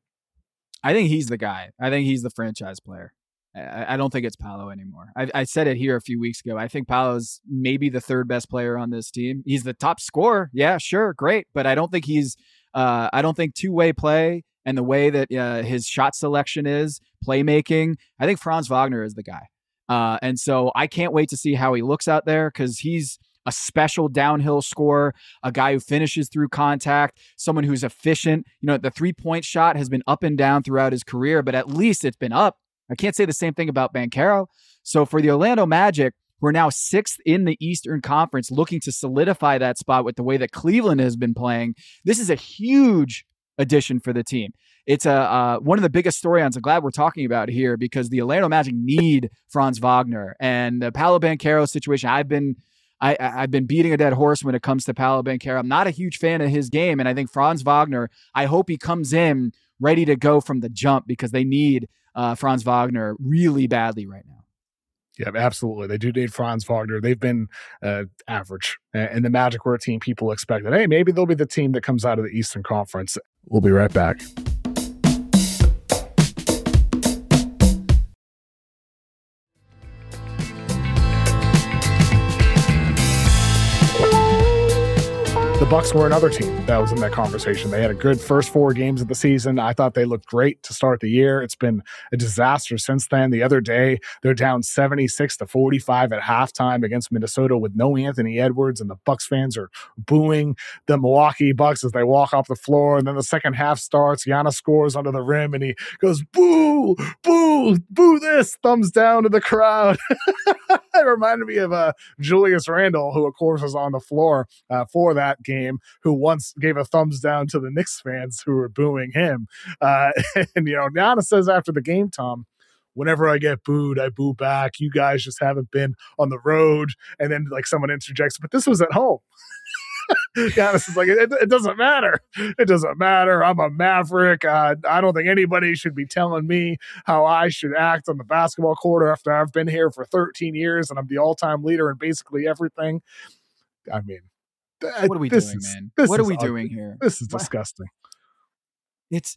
I think he's the guy. I think he's the franchise player. I don't think it's Paolo anymore. I said it here a few weeks ago. I think Paolo's maybe the third best player on this team. He's the top scorer. Yeah, sure. Great. But I don't think I don't think two-way play and the way that his shot selection is, playmaking, I think Franz Wagner is the guy. And so I can't wait to see how he looks out there, because he's a special downhill scorer, a guy who finishes through contact, someone who's efficient. The three-point shot has been up and down throughout his career, but at least it's been up. I can't say the same thing about Banchero. So for the Orlando Magic, who are now 6th in the Eastern Conference, looking to solidify that spot with the way that Cleveland has been playing. This is a huge addition for the team. It's one of the biggest storylines I'm glad we're talking about here, because the Orlando Magic need Franz Wagner, and the Paolo Banchero situation. I've been beating a dead horse when it comes to Paolo Banchero. I'm not a huge fan of his game, and I think Franz Wagner, I hope he comes in ready to go from the jump, because they need Franz Wagner really badly right now. Yeah, absolutely. They do need Franz Wagner. They've been average. And the Magic were a team people expected, hey, maybe they'll be the team that comes out of the Eastern Conference. We'll be right back. The Bucks were another team that was in that conversation. They had a good first 4 games of the season. I thought they looked great to start the year. It's been a disaster since then. The other day, they're down 76-45 at halftime against Minnesota with no Anthony Edwards, and the Bucks fans are booing the Milwaukee Bucks as they walk off the floor. And then the second half starts. Giannis scores under the rim, and he goes, boo, boo, boo this, thumbs down to the crowd. It reminded me of Julius Randle, who, of course, was on the floor for that game, who once gave a thumbs down to the Knicks fans who were booing him. And, Giannis says after the game, Tom, whenever I get booed, I boo back. You guys just haven't been on the road. And then, someone interjects, but this was at home. Giannis is like, it doesn't matter. It doesn't matter. I'm a Maverick. I don't think anybody should be telling me how I should act on the basketball court after I've been here for 13 years and I'm the all-time leader in basically everything. I mean, what are we doing, man? What are we doing here? This is disgusting. It's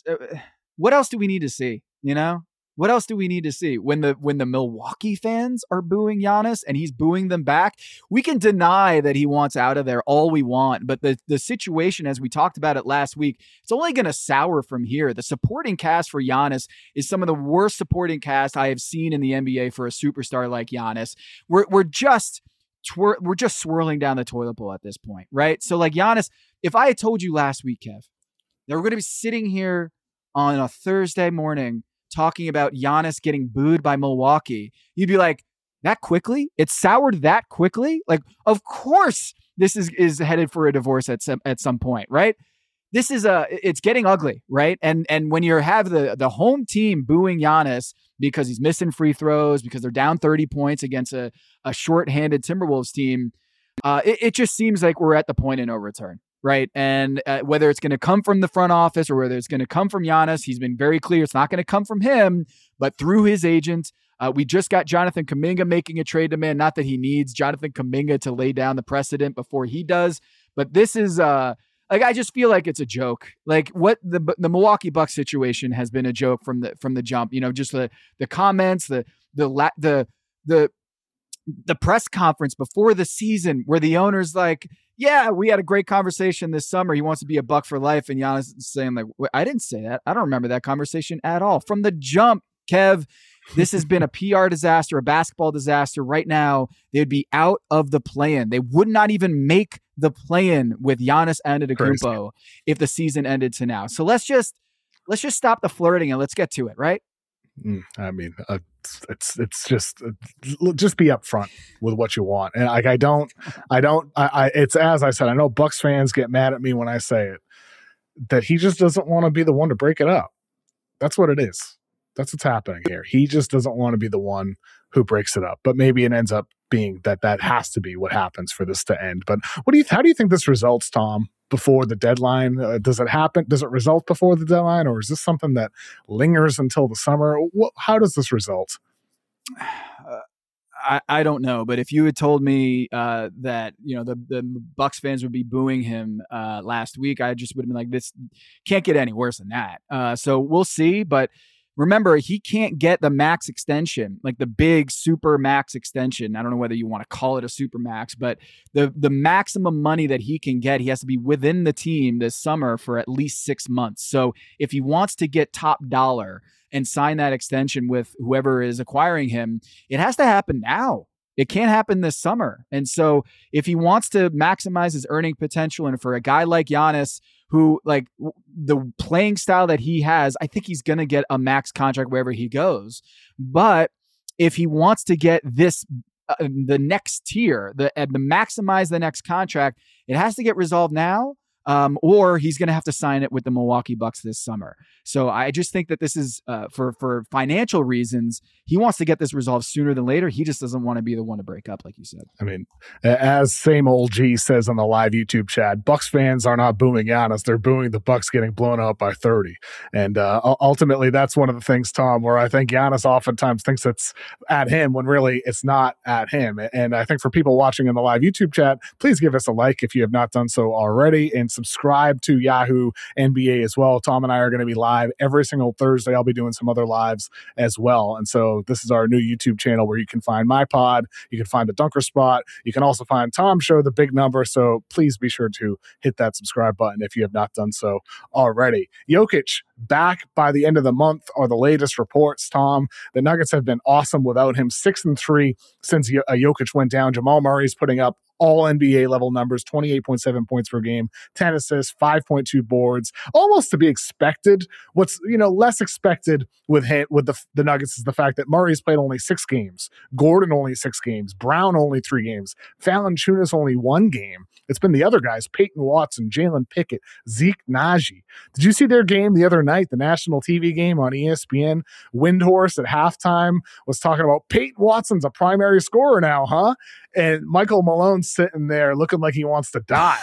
what else do we need to see? What else do we need to see? When the Milwaukee fans are booing Giannis and he's booing them back, we can deny that he wants out of there all we want. But the situation, as we talked about it last week, it's only going to sour from here. The supporting cast for Giannis is some of the worst supporting cast I have seen in the NBA for a superstar like Giannis. We're just swirling down the toilet bowl at this point, right? So Giannis, if I had told you last week, Kev, that we're going to be sitting here on a Thursday morning talking about Giannis getting booed by Milwaukee, you'd be like, that quickly? It soured that quickly? Of course this is headed for a divorce at some point, right? This is it's getting ugly, right? And when you have the home team booing Giannis because he's missing free throws, because they're down 30 points against a shorthanded Timberwolves team, it just seems like we're at the point of no return. Right. And whether it's going to come from the front office or whether it's going to come from Giannis, he's been very clear it's not going to come from him, but through his agent. We just got Jonathan Kuminga making a trade demand. Not that he needs Jonathan Kuminga to lay down the precedent before he does, but this is I just feel like it's a joke. What the Milwaukee Bucks situation has been a joke from the jump. Just the comments, the press conference before the season where the owner's like, yeah, we had a great conversation this summer. He wants to be a Buck for life. And Giannis is saying I didn't say that. I don't remember that conversation at all. From the jump, Kev, this has been a PR disaster, a basketball disaster. Right now, they'd be out of the play-in. They would not even make the play-in with Giannis Antetokounmpo if the season ended to now. So let's just stop the flirting and let's get to it, right? I mean, it's just be upfront with what you want. And it's, as I said, I know Bucks fans get mad at me when I say it, that he just doesn't want to be the one to break it up. That's what it is. That's what's happening here. He just doesn't want to be the one who breaks it up, but maybe it ends up being that has to be what happens for this to end. But how do you think this results, Tom? Before the deadline? Does it happen? Does it result before the deadline, or is this something that lingers until the summer? How does this result? I don't know, but if you had told me that the Bucks fans would be booing him last week, I just would have been like, this can't get any worse than that. So we'll see, but remember, he can't get the max extension, like the big super max extension. I don't know whether you want to call it a super max, but the maximum money that he can get, he has to be within the team this summer for at least 6 months. So if he wants to get top dollar and sign that extension with whoever is acquiring him, it has to happen now. It can't happen this summer. And so if he wants to maximize his earning potential, and for a guy like Giannis, who the playing style that he has, I think he's going to get a max contract wherever he goes. But if he wants to get this the next tier, the maximize the next contract. It has to get resolved now. Or he's going to have to sign it with the Milwaukee Bucks this summer. So I just think that this is for financial reasons. He wants to get this resolved sooner than later. He just doesn't want to be the one to break up, like you said. I mean, as same old G says on the live YouTube chat, Bucks fans are not booing Giannis. They're booing the Bucks getting blown out by 30. And ultimately, that's one of the things, Tom, where I think Giannis oftentimes thinks it's at him when really it's not at him. And I think for people watching in the live YouTube chat, please give us a like if you have not done so already, and subscribe to Yahoo NBA as well. Tom and I are going to be live every single Thursday. I'll be doing some other lives as well. And so this is our new YouTube channel where you can find my pod. You can find the Dunker Spot. You can also find Tom's show, The Big Number. So please be sure to hit that subscribe button if you have not done so already. Jokic back by the end of the month are the latest reports, Tom. The Nuggets have been awesome without him. 6-3 since Jokic went down. Jamal Murray's putting up all NBA level numbers, 28.7 points per game, 10 assists, 5.2 boards, almost to be expected. What's, less expected with the Nuggets is the fact that Murray's played only 6 games, Gordon only 6 games, Brown only 3 games, Valanciunas only 1 game. It's been the other guys, Peyton Watson, Jalen Pickett, Zeke Naji. Did you see their game the other night, the national TV game on ESPN? Windhorst at halftime was talking about Peyton Watson's a primary scorer now, huh? And Michael Malone's sitting there looking like he wants to die.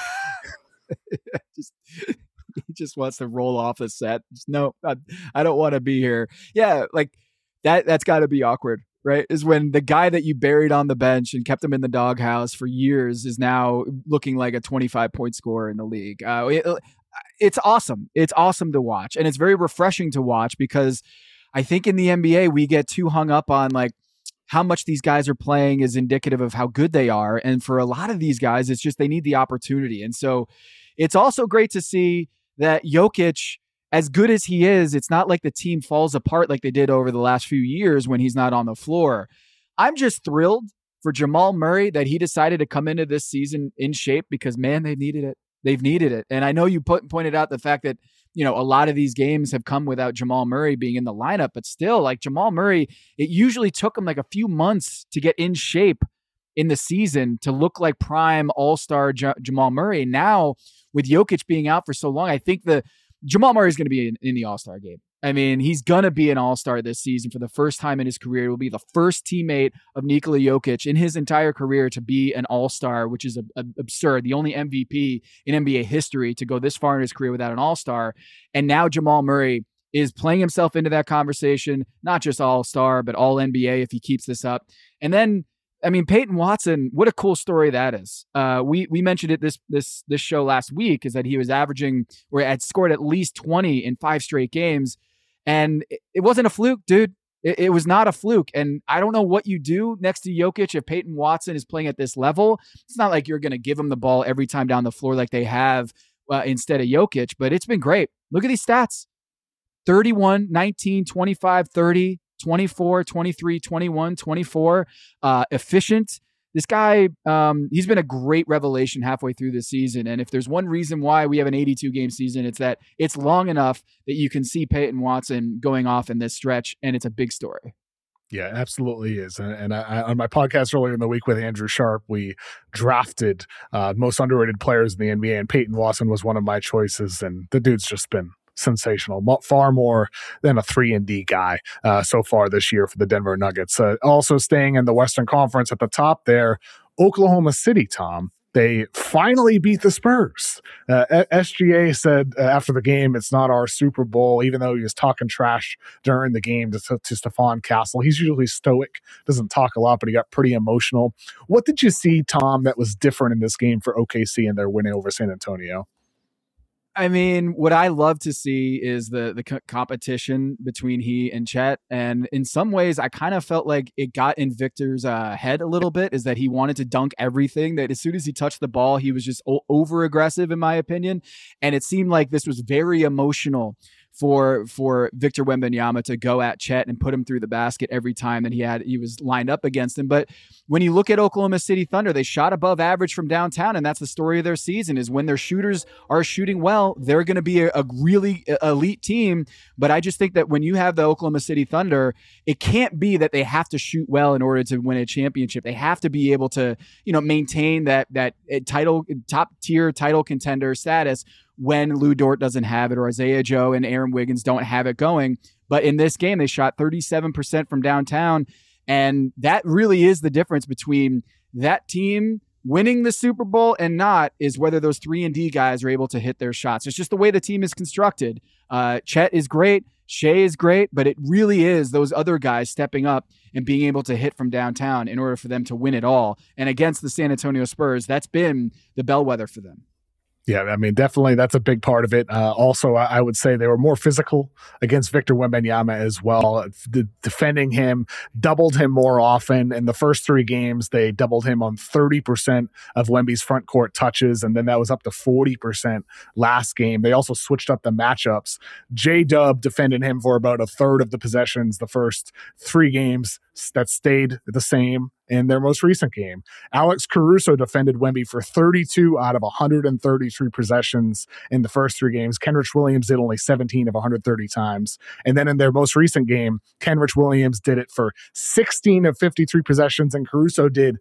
He just wants to roll off the set. No, I don't want to be here. Yeah, like that's got to be awkward, right? Is when the guy that you buried on the bench and kept him in the doghouse for years is now looking like a 25-point scorer in the league. It's awesome. It's awesome to watch. And it's very refreshing to watch because I think in the NBA, we get too hung up on like how much these guys are playing is indicative of how good they are. And for a lot of these guys, it's just they need the opportunity. And so it's also great to see that Jokic, as good as he is, it's not like the team falls apart like they did over the last few years when he's not on the floor. I'm just thrilled for Jamal Murray that he decided to come into this season in shape because, man, they've needed it. They've needed it. And I know you pointed out the fact that, a lot of these games have come without Jamal Murray being in the lineup, but still, like Jamal Murray, it usually took him like a few months to get in shape in the season to look like prime all-star Jamal Murray. Now, with Jokic being out for so long, I think Jamal Murray is going to be in the all-star game. I mean, he's going to be an all-star this season for the first time in his career. He will be the first teammate of Nikola Jokic in his entire career to be an all-star, which is absurd. The only MVP in NBA history to go this far in his career without an all-star. And now Jamal Murray is playing himself into that conversation, not just all-star, but all NBA if he keeps this up. And then, I mean, Peyton Watson, what a cool story that is. We mentioned it this show last week, is that he was averaging or had scored at least 20 in 5 straight games. And it wasn't a fluke, dude. It was not a fluke. And I don't know what you do next to Jokic if Peyton Watson is playing at this level. It's not like you're going to give him the ball every time down the floor like they have instead of Jokic, but it's been great. Look at these stats. 31, 19, 25, 30, 24, 23, 21, 24. Efficient. This guy, he's been a great revelation halfway through the season. And if there's one reason why we have an 82-game season, it's that it's long enough that you can see Peyton Watson going off in this stretch, and it's a big story. Yeah, it absolutely is. And I, on my podcast earlier in the week with Andrew Sharp, we drafted most underrated players in the NBA, and Peyton Watson was one of my choices. And the dude's just been sensational, far more than a 3-and-D guy so far this year for the Denver Nuggets. Also staying in the Western Conference at the top there, Oklahoma City, Tom. They finally beat the Spurs. SGA said after the game, it's not our Super Bowl, even though he was talking trash during the game to Stephon Castle. He's usually stoic, doesn't talk a lot, but he got pretty emotional. What did you see, Tom, that was different in this game for OKC and their winning over San Antonio? I mean, what I love to see is the competition between he and Chet. And in some ways, I kind of felt like it got in Victor's head a little bit, is that he wanted to dunk everything, that as soon as he touched the ball, he was just over aggressive, in my opinion. And it seemed like this was very emotional for Victor Wembanyama to go at Chet and put him through the basket every time that he was lined up against him. But when you look at Oklahoma City Thunder, they shot above average from downtown, and that's the story of their season, is when their shooters are shooting well, they're going to be a really elite team. But I just think that when you have the Oklahoma City Thunder, it can't be that they have to shoot well in order to win a championship. They have to be able to, maintain that title, top tier title contender status when Lou Dort doesn't have it, or Isaiah Joe and Aaron Wiggins don't have it going. But in this game, they shot 37% from downtown. And that really is the difference between that team winning the Super Bowl and not, is whether those 3-and-D guys are able to hit their shots. It's just the way the team is constructed. Chet is great. Shea is great, but it really is those other guys stepping up and being able to hit from downtown in order for them to win it all. And against the San Antonio Spurs, that's been the bellwether for them. Yeah, I mean, definitely that's a big part of it. Also, I would say they were more physical against Victor Wembanyama as well. Defending him, doubled him more often. In the first 3 games, they doubled him on 30% of Wemby's front court touches, and then that was up to 40% last game. They also switched up the matchups. J-Dub defended him for about a third of the possessions the first 3 games. That stayed the same in their most recent game. Alex Caruso defended Wemby for 32 out of 133 possessions in the first 3 games. Kenrich Williams did only 17 of 130 times. And then in their most recent game, Kenrich Williams did it for 16 of 53 possessions, and Caruso did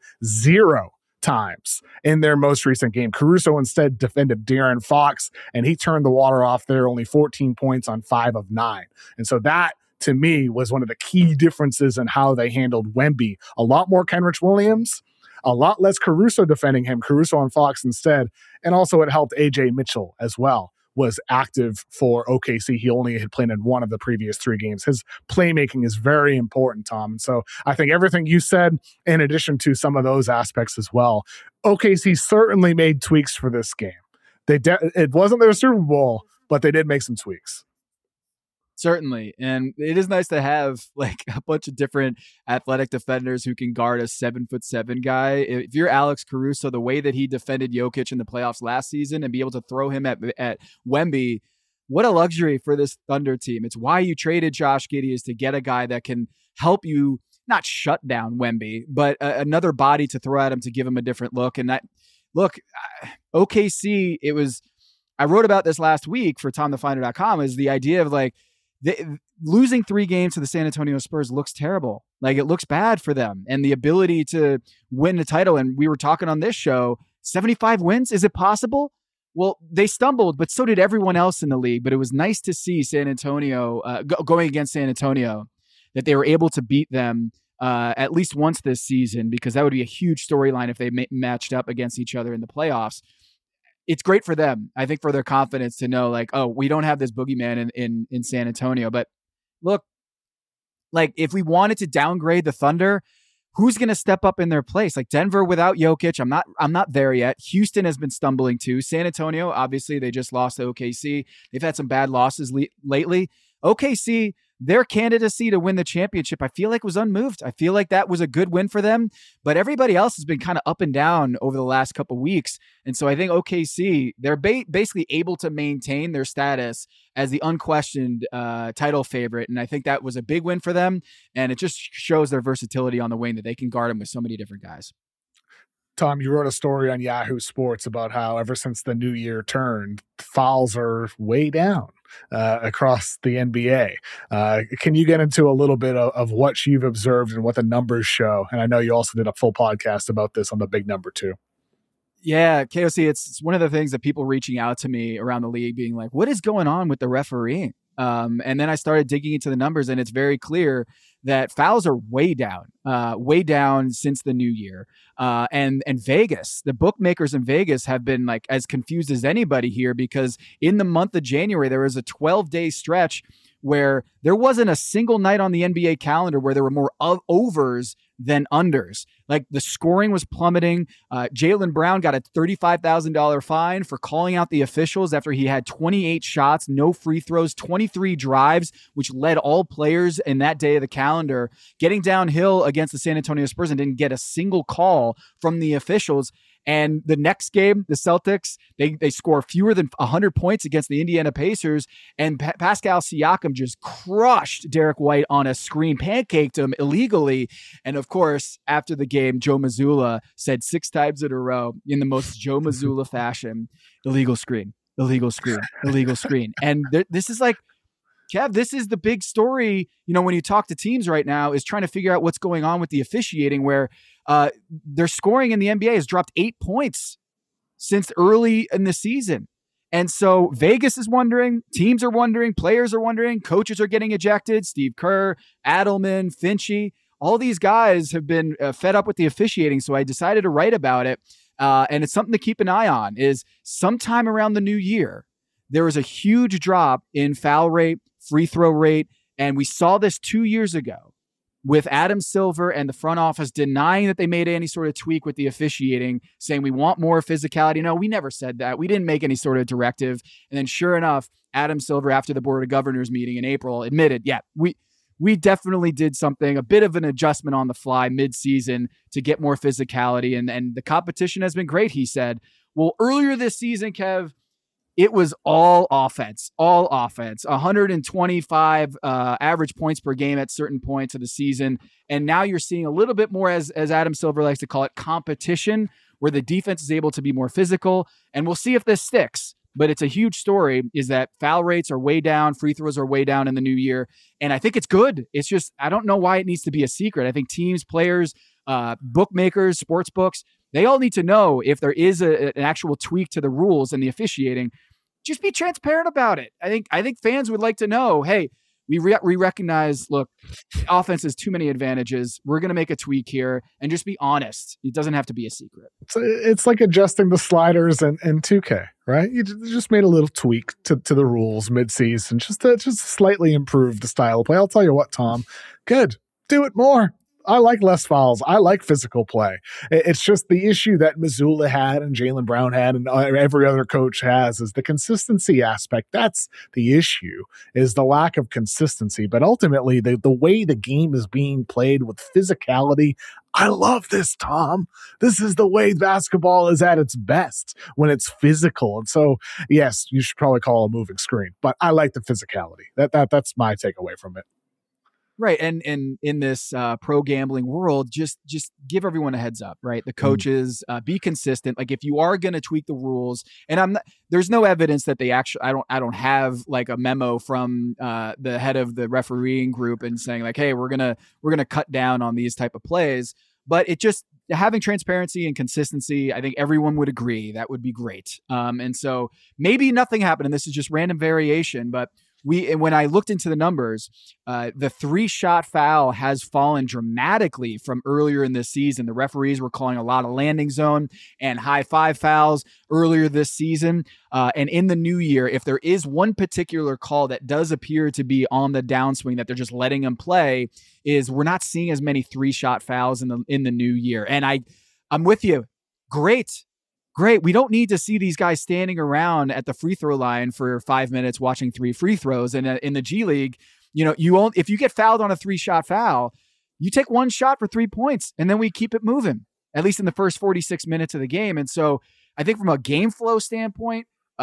0 times in their most recent game. Caruso instead defended De'Aaron Fox, and he turned the water off there, only 14 points on 5 of 9. And so that, to me, was one of the key differences in how they handled Wemby. A lot more Kenrich Williams, a lot less Caruso defending him, Caruso on Fox instead. And also it helped AJ Mitchell as well, was active for OKC. He only had played in 1 of the previous 3 games. His playmaking is very important, Tom. And so I think everything you said, in addition to some of those aspects as well, OKC certainly made tweaks for this game. It wasn't their Super Bowl, but they did make some tweaks. Certainly. And it is nice to have like a bunch of different athletic defenders who can guard a 7'7" guy. If you're Alex Caruso, the way that he defended Jokic in the playoffs last season and be able to throw him at Wemby, what a luxury for this Thunder team. It's why you traded Josh Giddey, is to get a guy that can help you not shut down Wemby, but another body to throw at him to give him a different look. And that look, OKC, I wrote about this last week for TomTheFinder.com, is the idea of like, losing 3 games to the San Antonio Spurs looks terrible. Like, it looks bad for them and the ability to win the title. And we were talking on this show, 75 wins. Is it possible? Well, they stumbled, but so did everyone else in the league. But it was nice to see San Antonio going against San Antonio, that they were able to beat them at least once this season, because that would be a huge storyline if they matched up against each other in the playoffs. It's great for them, I think, for their confidence to know, like, oh, we don't have this boogeyman in San Antonio. But look, like, if we wanted to downgrade the Thunder, who's going to step up in their place? Like Denver without Jokic, I'm not there yet. Houston has been stumbling too. San Antonio, obviously, they just lost to OKC. They've had some bad losses lately. OKC, their candidacy to win the championship, I feel like, was unmoved. I feel like that was a good win for them, but everybody else has been kind of up and down over the last couple of weeks. And so I think OKC, they're basically able to maintain their status as the unquestioned title favorite. And I think that was a big win for them. And it just shows their versatility on the wing, that they can guard them with so many different guys. Tom, you wrote a story on Yahoo Sports about how ever since the new year turned, fouls are way down across the NBA. Can you get into a little bit of what you've observed and what the numbers show? And I know you also did a full podcast about this on the Big Number too. Yeah, KOC, it's one of the things that people reaching out to me around the league being like, what is going on with the refereeing? And then I started digging into the numbers, and it's very clear that fouls are way down since the new year. And Vegas, the bookmakers in Vegas have been like as confused as anybody here, because in the month of January, there was a 12-day stretch where there wasn't a single night on the NBA calendar where there were more overs than unders. Like, the scoring was plummeting. Jaylen Brown got a $35,000 fine for calling out the officials after he had 28 shots, no free throws, 23 drives, which led all players in that day of the calendar getting downhill against the San Antonio Spurs and didn't get a single call from the officials. And the next game, the Celtics, they score fewer than 100 points against the Indiana Pacers, and Pascal Siakam just crushed Derek White on a screen, pancaked him illegally. And of course, after the game, Joe Mazzulla said 6 times in a row in the most Joe Mazzulla fashion, illegal screen, illegal screen, illegal screen. And this is like, Kev, this is the big story, when you talk to teams right now, is trying to figure out what's going on with the officiating, where their scoring in the NBA has dropped 8 points since early in the season. And so Vegas is wondering, teams are wondering, players are wondering, coaches are getting ejected. Steve Kerr, Adelman, Finchie, all these guys have been fed up with the officiating. So I decided to write about it. And it's something to keep an eye on. Is sometime around the new year, there was a huge drop in foul rate, free throw rate. And we saw this 2 years ago with Adam Silver and the front office denying that they made any sort of tweak with the officiating, saying we want more physicality. No, we never said that. We didn't make any sort of directive. And then sure enough, Adam Silver, after the Board of Governors meeting in April, admitted, yeah, we definitely did something, a bit of an adjustment on the fly mid-season to get more physicality. And the competition has been great, he said. Well, earlier this season, Kev, it was all offense, 125 average points per game at certain points of the season. And now you're seeing a little bit more, as Adam Silver likes to call it, competition, where the defense is able to be more physical. And we'll see if this sticks. But it's a huge story, is that foul rates are way down, free throws are way down in the new year. And I think it's good. It's just, I don't know why it needs to be a secret. I think teams, players, bookmakers, sports books, they all need to know if there is an actual tweak to the rules and the officiating. Just be transparent about it. I think fans would like to know, hey, we recognize, look, offense has too many advantages. We're going to make a tweak here, and just be honest. It doesn't have to be a secret. It's like adjusting the sliders and 2K, right? You just made a little tweak to the rules mid-season, just to slightly improve the style of play. I'll tell you what, Tom, good. Do it more. I like less fouls. I like physical play. It's just the issue that Mazzulla had and Jaylen Brown had and every other coach has is the consistency aspect. That's the issue, is the lack of consistency. But ultimately, the way the game is being played with physicality, I love this, Tom. This is the way basketball is at its best, when it's physical. And so, yes, you should probably call a moving screen, but I like the physicality. That's my takeaway from it. Right. And in this pro gambling world, just give everyone a heads up, right? The coaches, be consistent. Like, if you are going to tweak the rules, and there's no evidence that they actually, I don't have like a memo from the head of the refereeing group and saying like, hey, we're going to cut down on these type of plays. But it just, having transparency and consistency, I think everyone would agree that would be great. And so maybe nothing happened, and this is just random variation, but when I looked into the numbers, the 3-shot foul has fallen dramatically from earlier in this season. The referees were calling a lot of landing zone and high 5 fouls earlier this season. And in the new year, if there is one particular call that does appear to be on the downswing, that they're just letting them play, is we're not seeing as many 3-shot fouls in the new year. And I'm with you. Great. We don't need to see these guys standing around at the free throw line for 5 minutes watching 3 free throws. And in the G League, if you get fouled on a 3-shot foul, you take 1 shot for 3 points, and then we keep it moving, at least in the first 46 minutes of the game. And so I think from a game flow standpoint,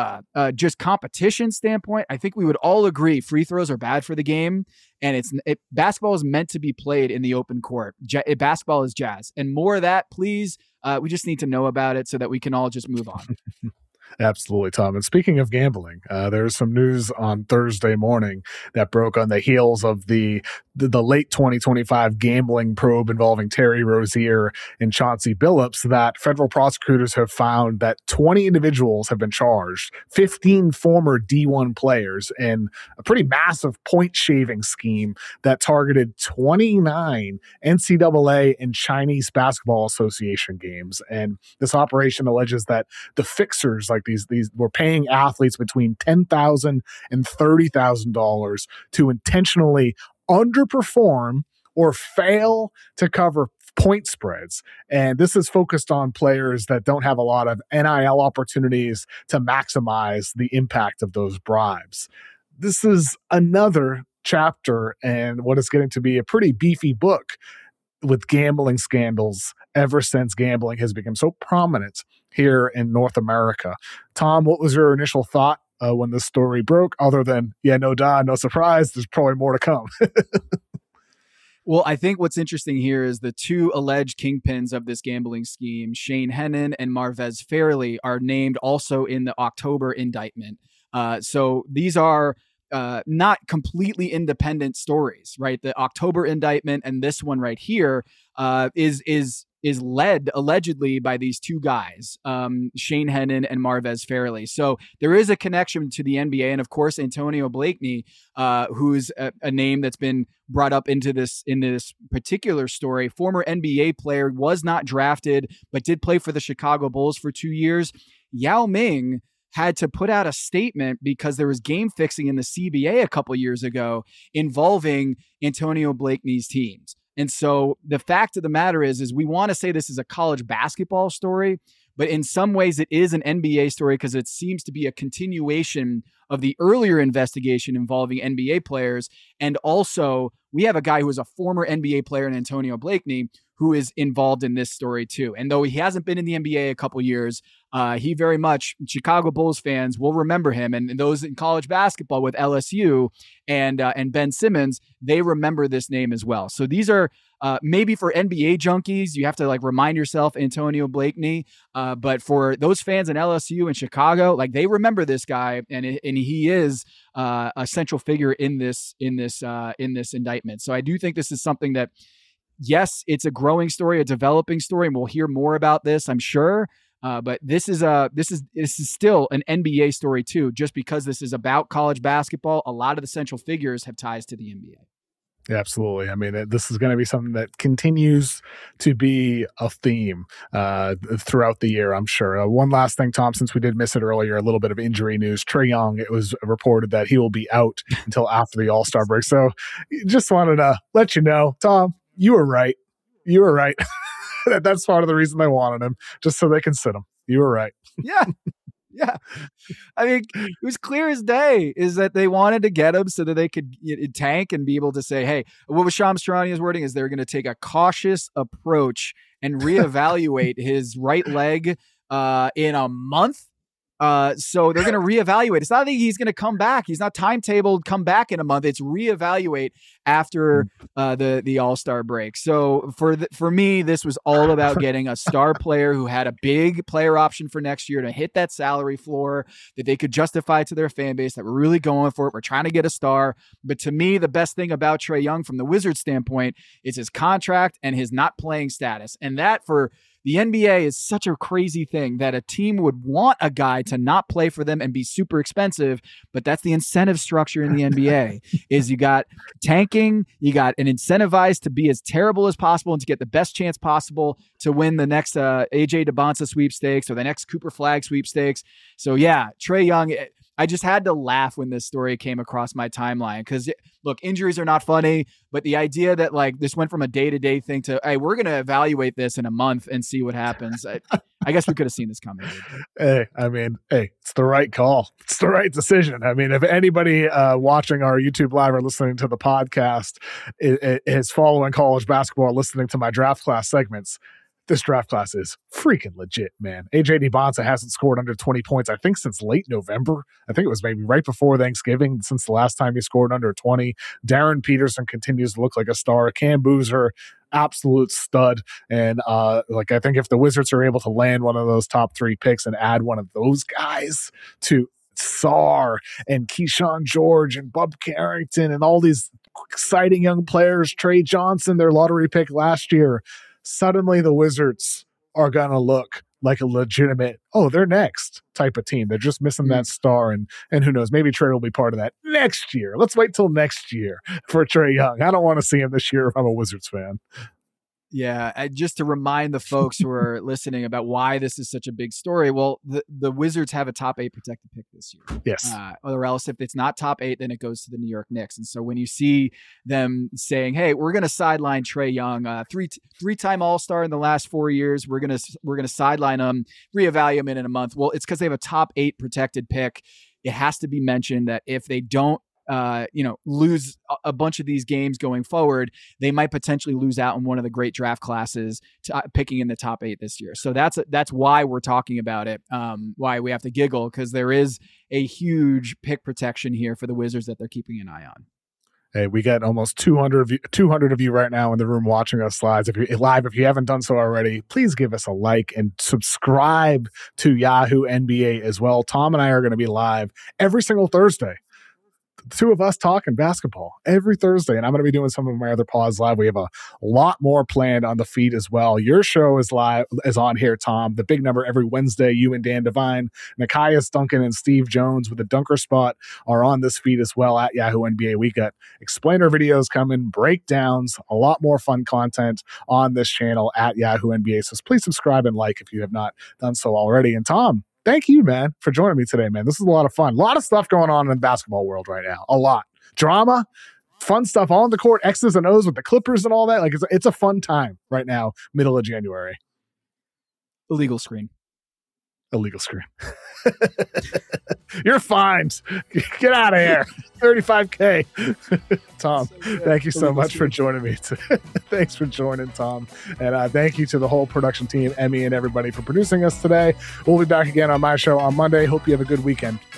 just competition standpoint, I think we would all agree free throws are bad for the game, and basketball is meant to be played in the open court. Basketball is jazz, and more of that, please. We just need to know about it so that we can all just move on. Absolutely, Tom. And speaking of gambling, there's some news on Thursday morning that broke on the heels of the late 2025 gambling probe involving Terry Rozier and Chauncey Billups, that federal prosecutors have found that 20 individuals have been charged, 15 former D1 players, in a pretty massive point-shaving scheme that targeted 29 NCAA and Chinese Basketball Association games. And this operation alleges that the fixers, like these were paying athletes between $10,000 and $30,000 to intentionally underperform or fail to cover point spreads. And this is focused on players that don't have a lot of NIL opportunities to maximize the impact of those bribes. This is another chapter in what is getting to be a pretty beefy book with gambling scandals ever since gambling has become so prominent here in North America. Tom, what was your initial thought when this story broke, other than, no surprise, there's probably more to come? Well, I think what's interesting here is the two alleged kingpins of this gambling scheme, Shane Hennon and Marvez Fairley, are named also in the October indictment. So these are not completely independent stories, right? The October indictment and this one right here is led allegedly by these two guys, Shane Hennon and Marvez Fairley. So there is a connection to the NBA, and of course Antonio Blakeney, who's a name that's been brought up in this particular story. Former NBA player, was not drafted, but did play for the Chicago Bulls for 2 years. Yao Ming had to put out a statement because there was game fixing in the CBA a couple years ago involving Antonio Blakeney's teams. And so the fact of the matter is we want to say this is a college basketball story, but in some ways it is an NBA story because it seems to be a continuation of the earlier investigation involving NBA players. And also we have a guy who is a former NBA player in Antonio Blakeney who is involved in this story too. And though he hasn't been in the NBA a couple years, he very much, Chicago Bulls fans will remember him. And those in college basketball with LSU and Ben Simmons, they remember this name as well. So these are maybe for NBA junkies, you have to remind yourself Antonio Blakeney. But for those fans in LSU and Chicago, they remember this guy, and he is a central figure in this indictment. So I do think this is something that, yes, it's a growing story, a developing story, and we'll hear more about this, I'm sure. But this is still an NBA story too, just because this is about college basketball. A lot of the central figures have ties to the NBA. Yeah, absolutely. I mean, this is going to be something that continues to be a theme throughout the year, I'm sure. One last thing, Tom, since we did miss it earlier, a little bit of injury news. Trae Young, it was reported that he will be out until after the All-Star break. So just wanted to let you know, Tom, you were right. You were right. That's part of the reason they wanted him, just so they can sit him. You were right. Yeah. Yeah. I mean, it was clear as day is that they wanted to get him so that they could tank and be able to say, hey, what was Shams Charania's wording is they're going to take a cautious approach and reevaluate his right leg in a month. So they're going to reevaluate. It's not that he's going to come back. He's not timetabled come back in a month. It's reevaluate after the All-Star break. So for me, this was all about getting a star player who had a big player option for next year to hit that salary floor that they could justify to their fan base, that we're really going for it. We're trying to get a star. But to me, the best thing about Trae Young from the Wizards standpoint is his contract and his not playing status. And that for the NBA is such a crazy thing that a team would want a guy to not play for them and be super expensive, but that's the incentive structure in the NBA is you got tanking, you got an incentivized to be as terrible as possible and to get the best chance possible to win the next AJ DeBonsa sweepstakes or the next Cooper Flag sweepstakes. So yeah, Trae Young, I just had to laugh when this story came across my timeline because, look, injuries are not funny, but the idea that this went from a day-to-day thing to, hey, we're going to evaluate this in a month and see what happens. I guess we could have seen this coming. Hey, it's the right call. It's the right decision. I mean, if anybody watching our YouTube Live or listening to the podcast is following college basketball, listening to my draft class segments, this draft class is freaking legit, man. AJ DeBonsa hasn't scored under 20 points, I think, since late November. I think it was maybe right before Thanksgiving since the last time he scored under 20. Darren Peterson continues to look like a star. Cam Boozer, absolute stud. And I think if the Wizards are able to land one of those top 3 picks and add one of those guys to Sarr and Keyshawn George and Bub Carrington and all these exciting young players, Trey Johnson, their lottery pick last year, suddenly the Wizards are going to look like a legitimate, they're next type of team. They're just missing that star. And who knows, maybe Trae will be part of that next year. Let's wait till next year for Trae Young. I don't want to see him this year if I'm a Wizards fan. Yeah, just to remind the folks who are listening about why this is such a big story. Well, the Wizards have a top 8 protected pick this year. Yes. Or else if it's not top 8, then it goes to the New York Knicks. And so when you see them saying, hey, we're going to sideline Trae Young, three-time All-Star in the last 4 years, we're going to sideline him, reevaluate him in a month. Well, it's because they have a top 8 protected pick. It has to be mentioned that if they don't lose a bunch of these games going forward, they might potentially lose out on one of the great draft classes picking in the top 8 this year. So that's why we're talking about it. Why we have to giggle, because there is a huge pick protection here for the Wizards that they're keeping an eye on. Hey, we got almost 200 of you right now in the room watching us live. If you haven't done so already, please give us a like and subscribe to Yahoo NBA as well. Tom and I are going to be live every single Thursday. The two of us talking basketball every Thursday, and I'm going to be doing some of my other pods live. We have a lot more planned on the feed as well. Your show is on here, Tom. The Big Number every Wednesday. You and Dan Devine, Nekias Duncan, and Steve Jones with the Dunker Spot are on this feed as well at Yahoo NBA. We got explainer videos coming, breakdowns, a lot more fun content on this channel at Yahoo NBA. So please subscribe and like if you have not done so already. And Tom, thank you, man, for joining me today, man. This is a lot of fun. A lot of stuff going on in the basketball world right now. A lot. Drama, fun stuff on the court, X's and O's with the Clippers and all that. Like, it's a fun time right now, middle of January. Illegal screen. You're fined. Get out of here. $35K. Tom, thank you so much for joining me. Thanks for joining, Tom. And thank you to the whole production team, Emmy and everybody for producing us today. We'll be back again on my show on Monday. Hope you have a good weekend.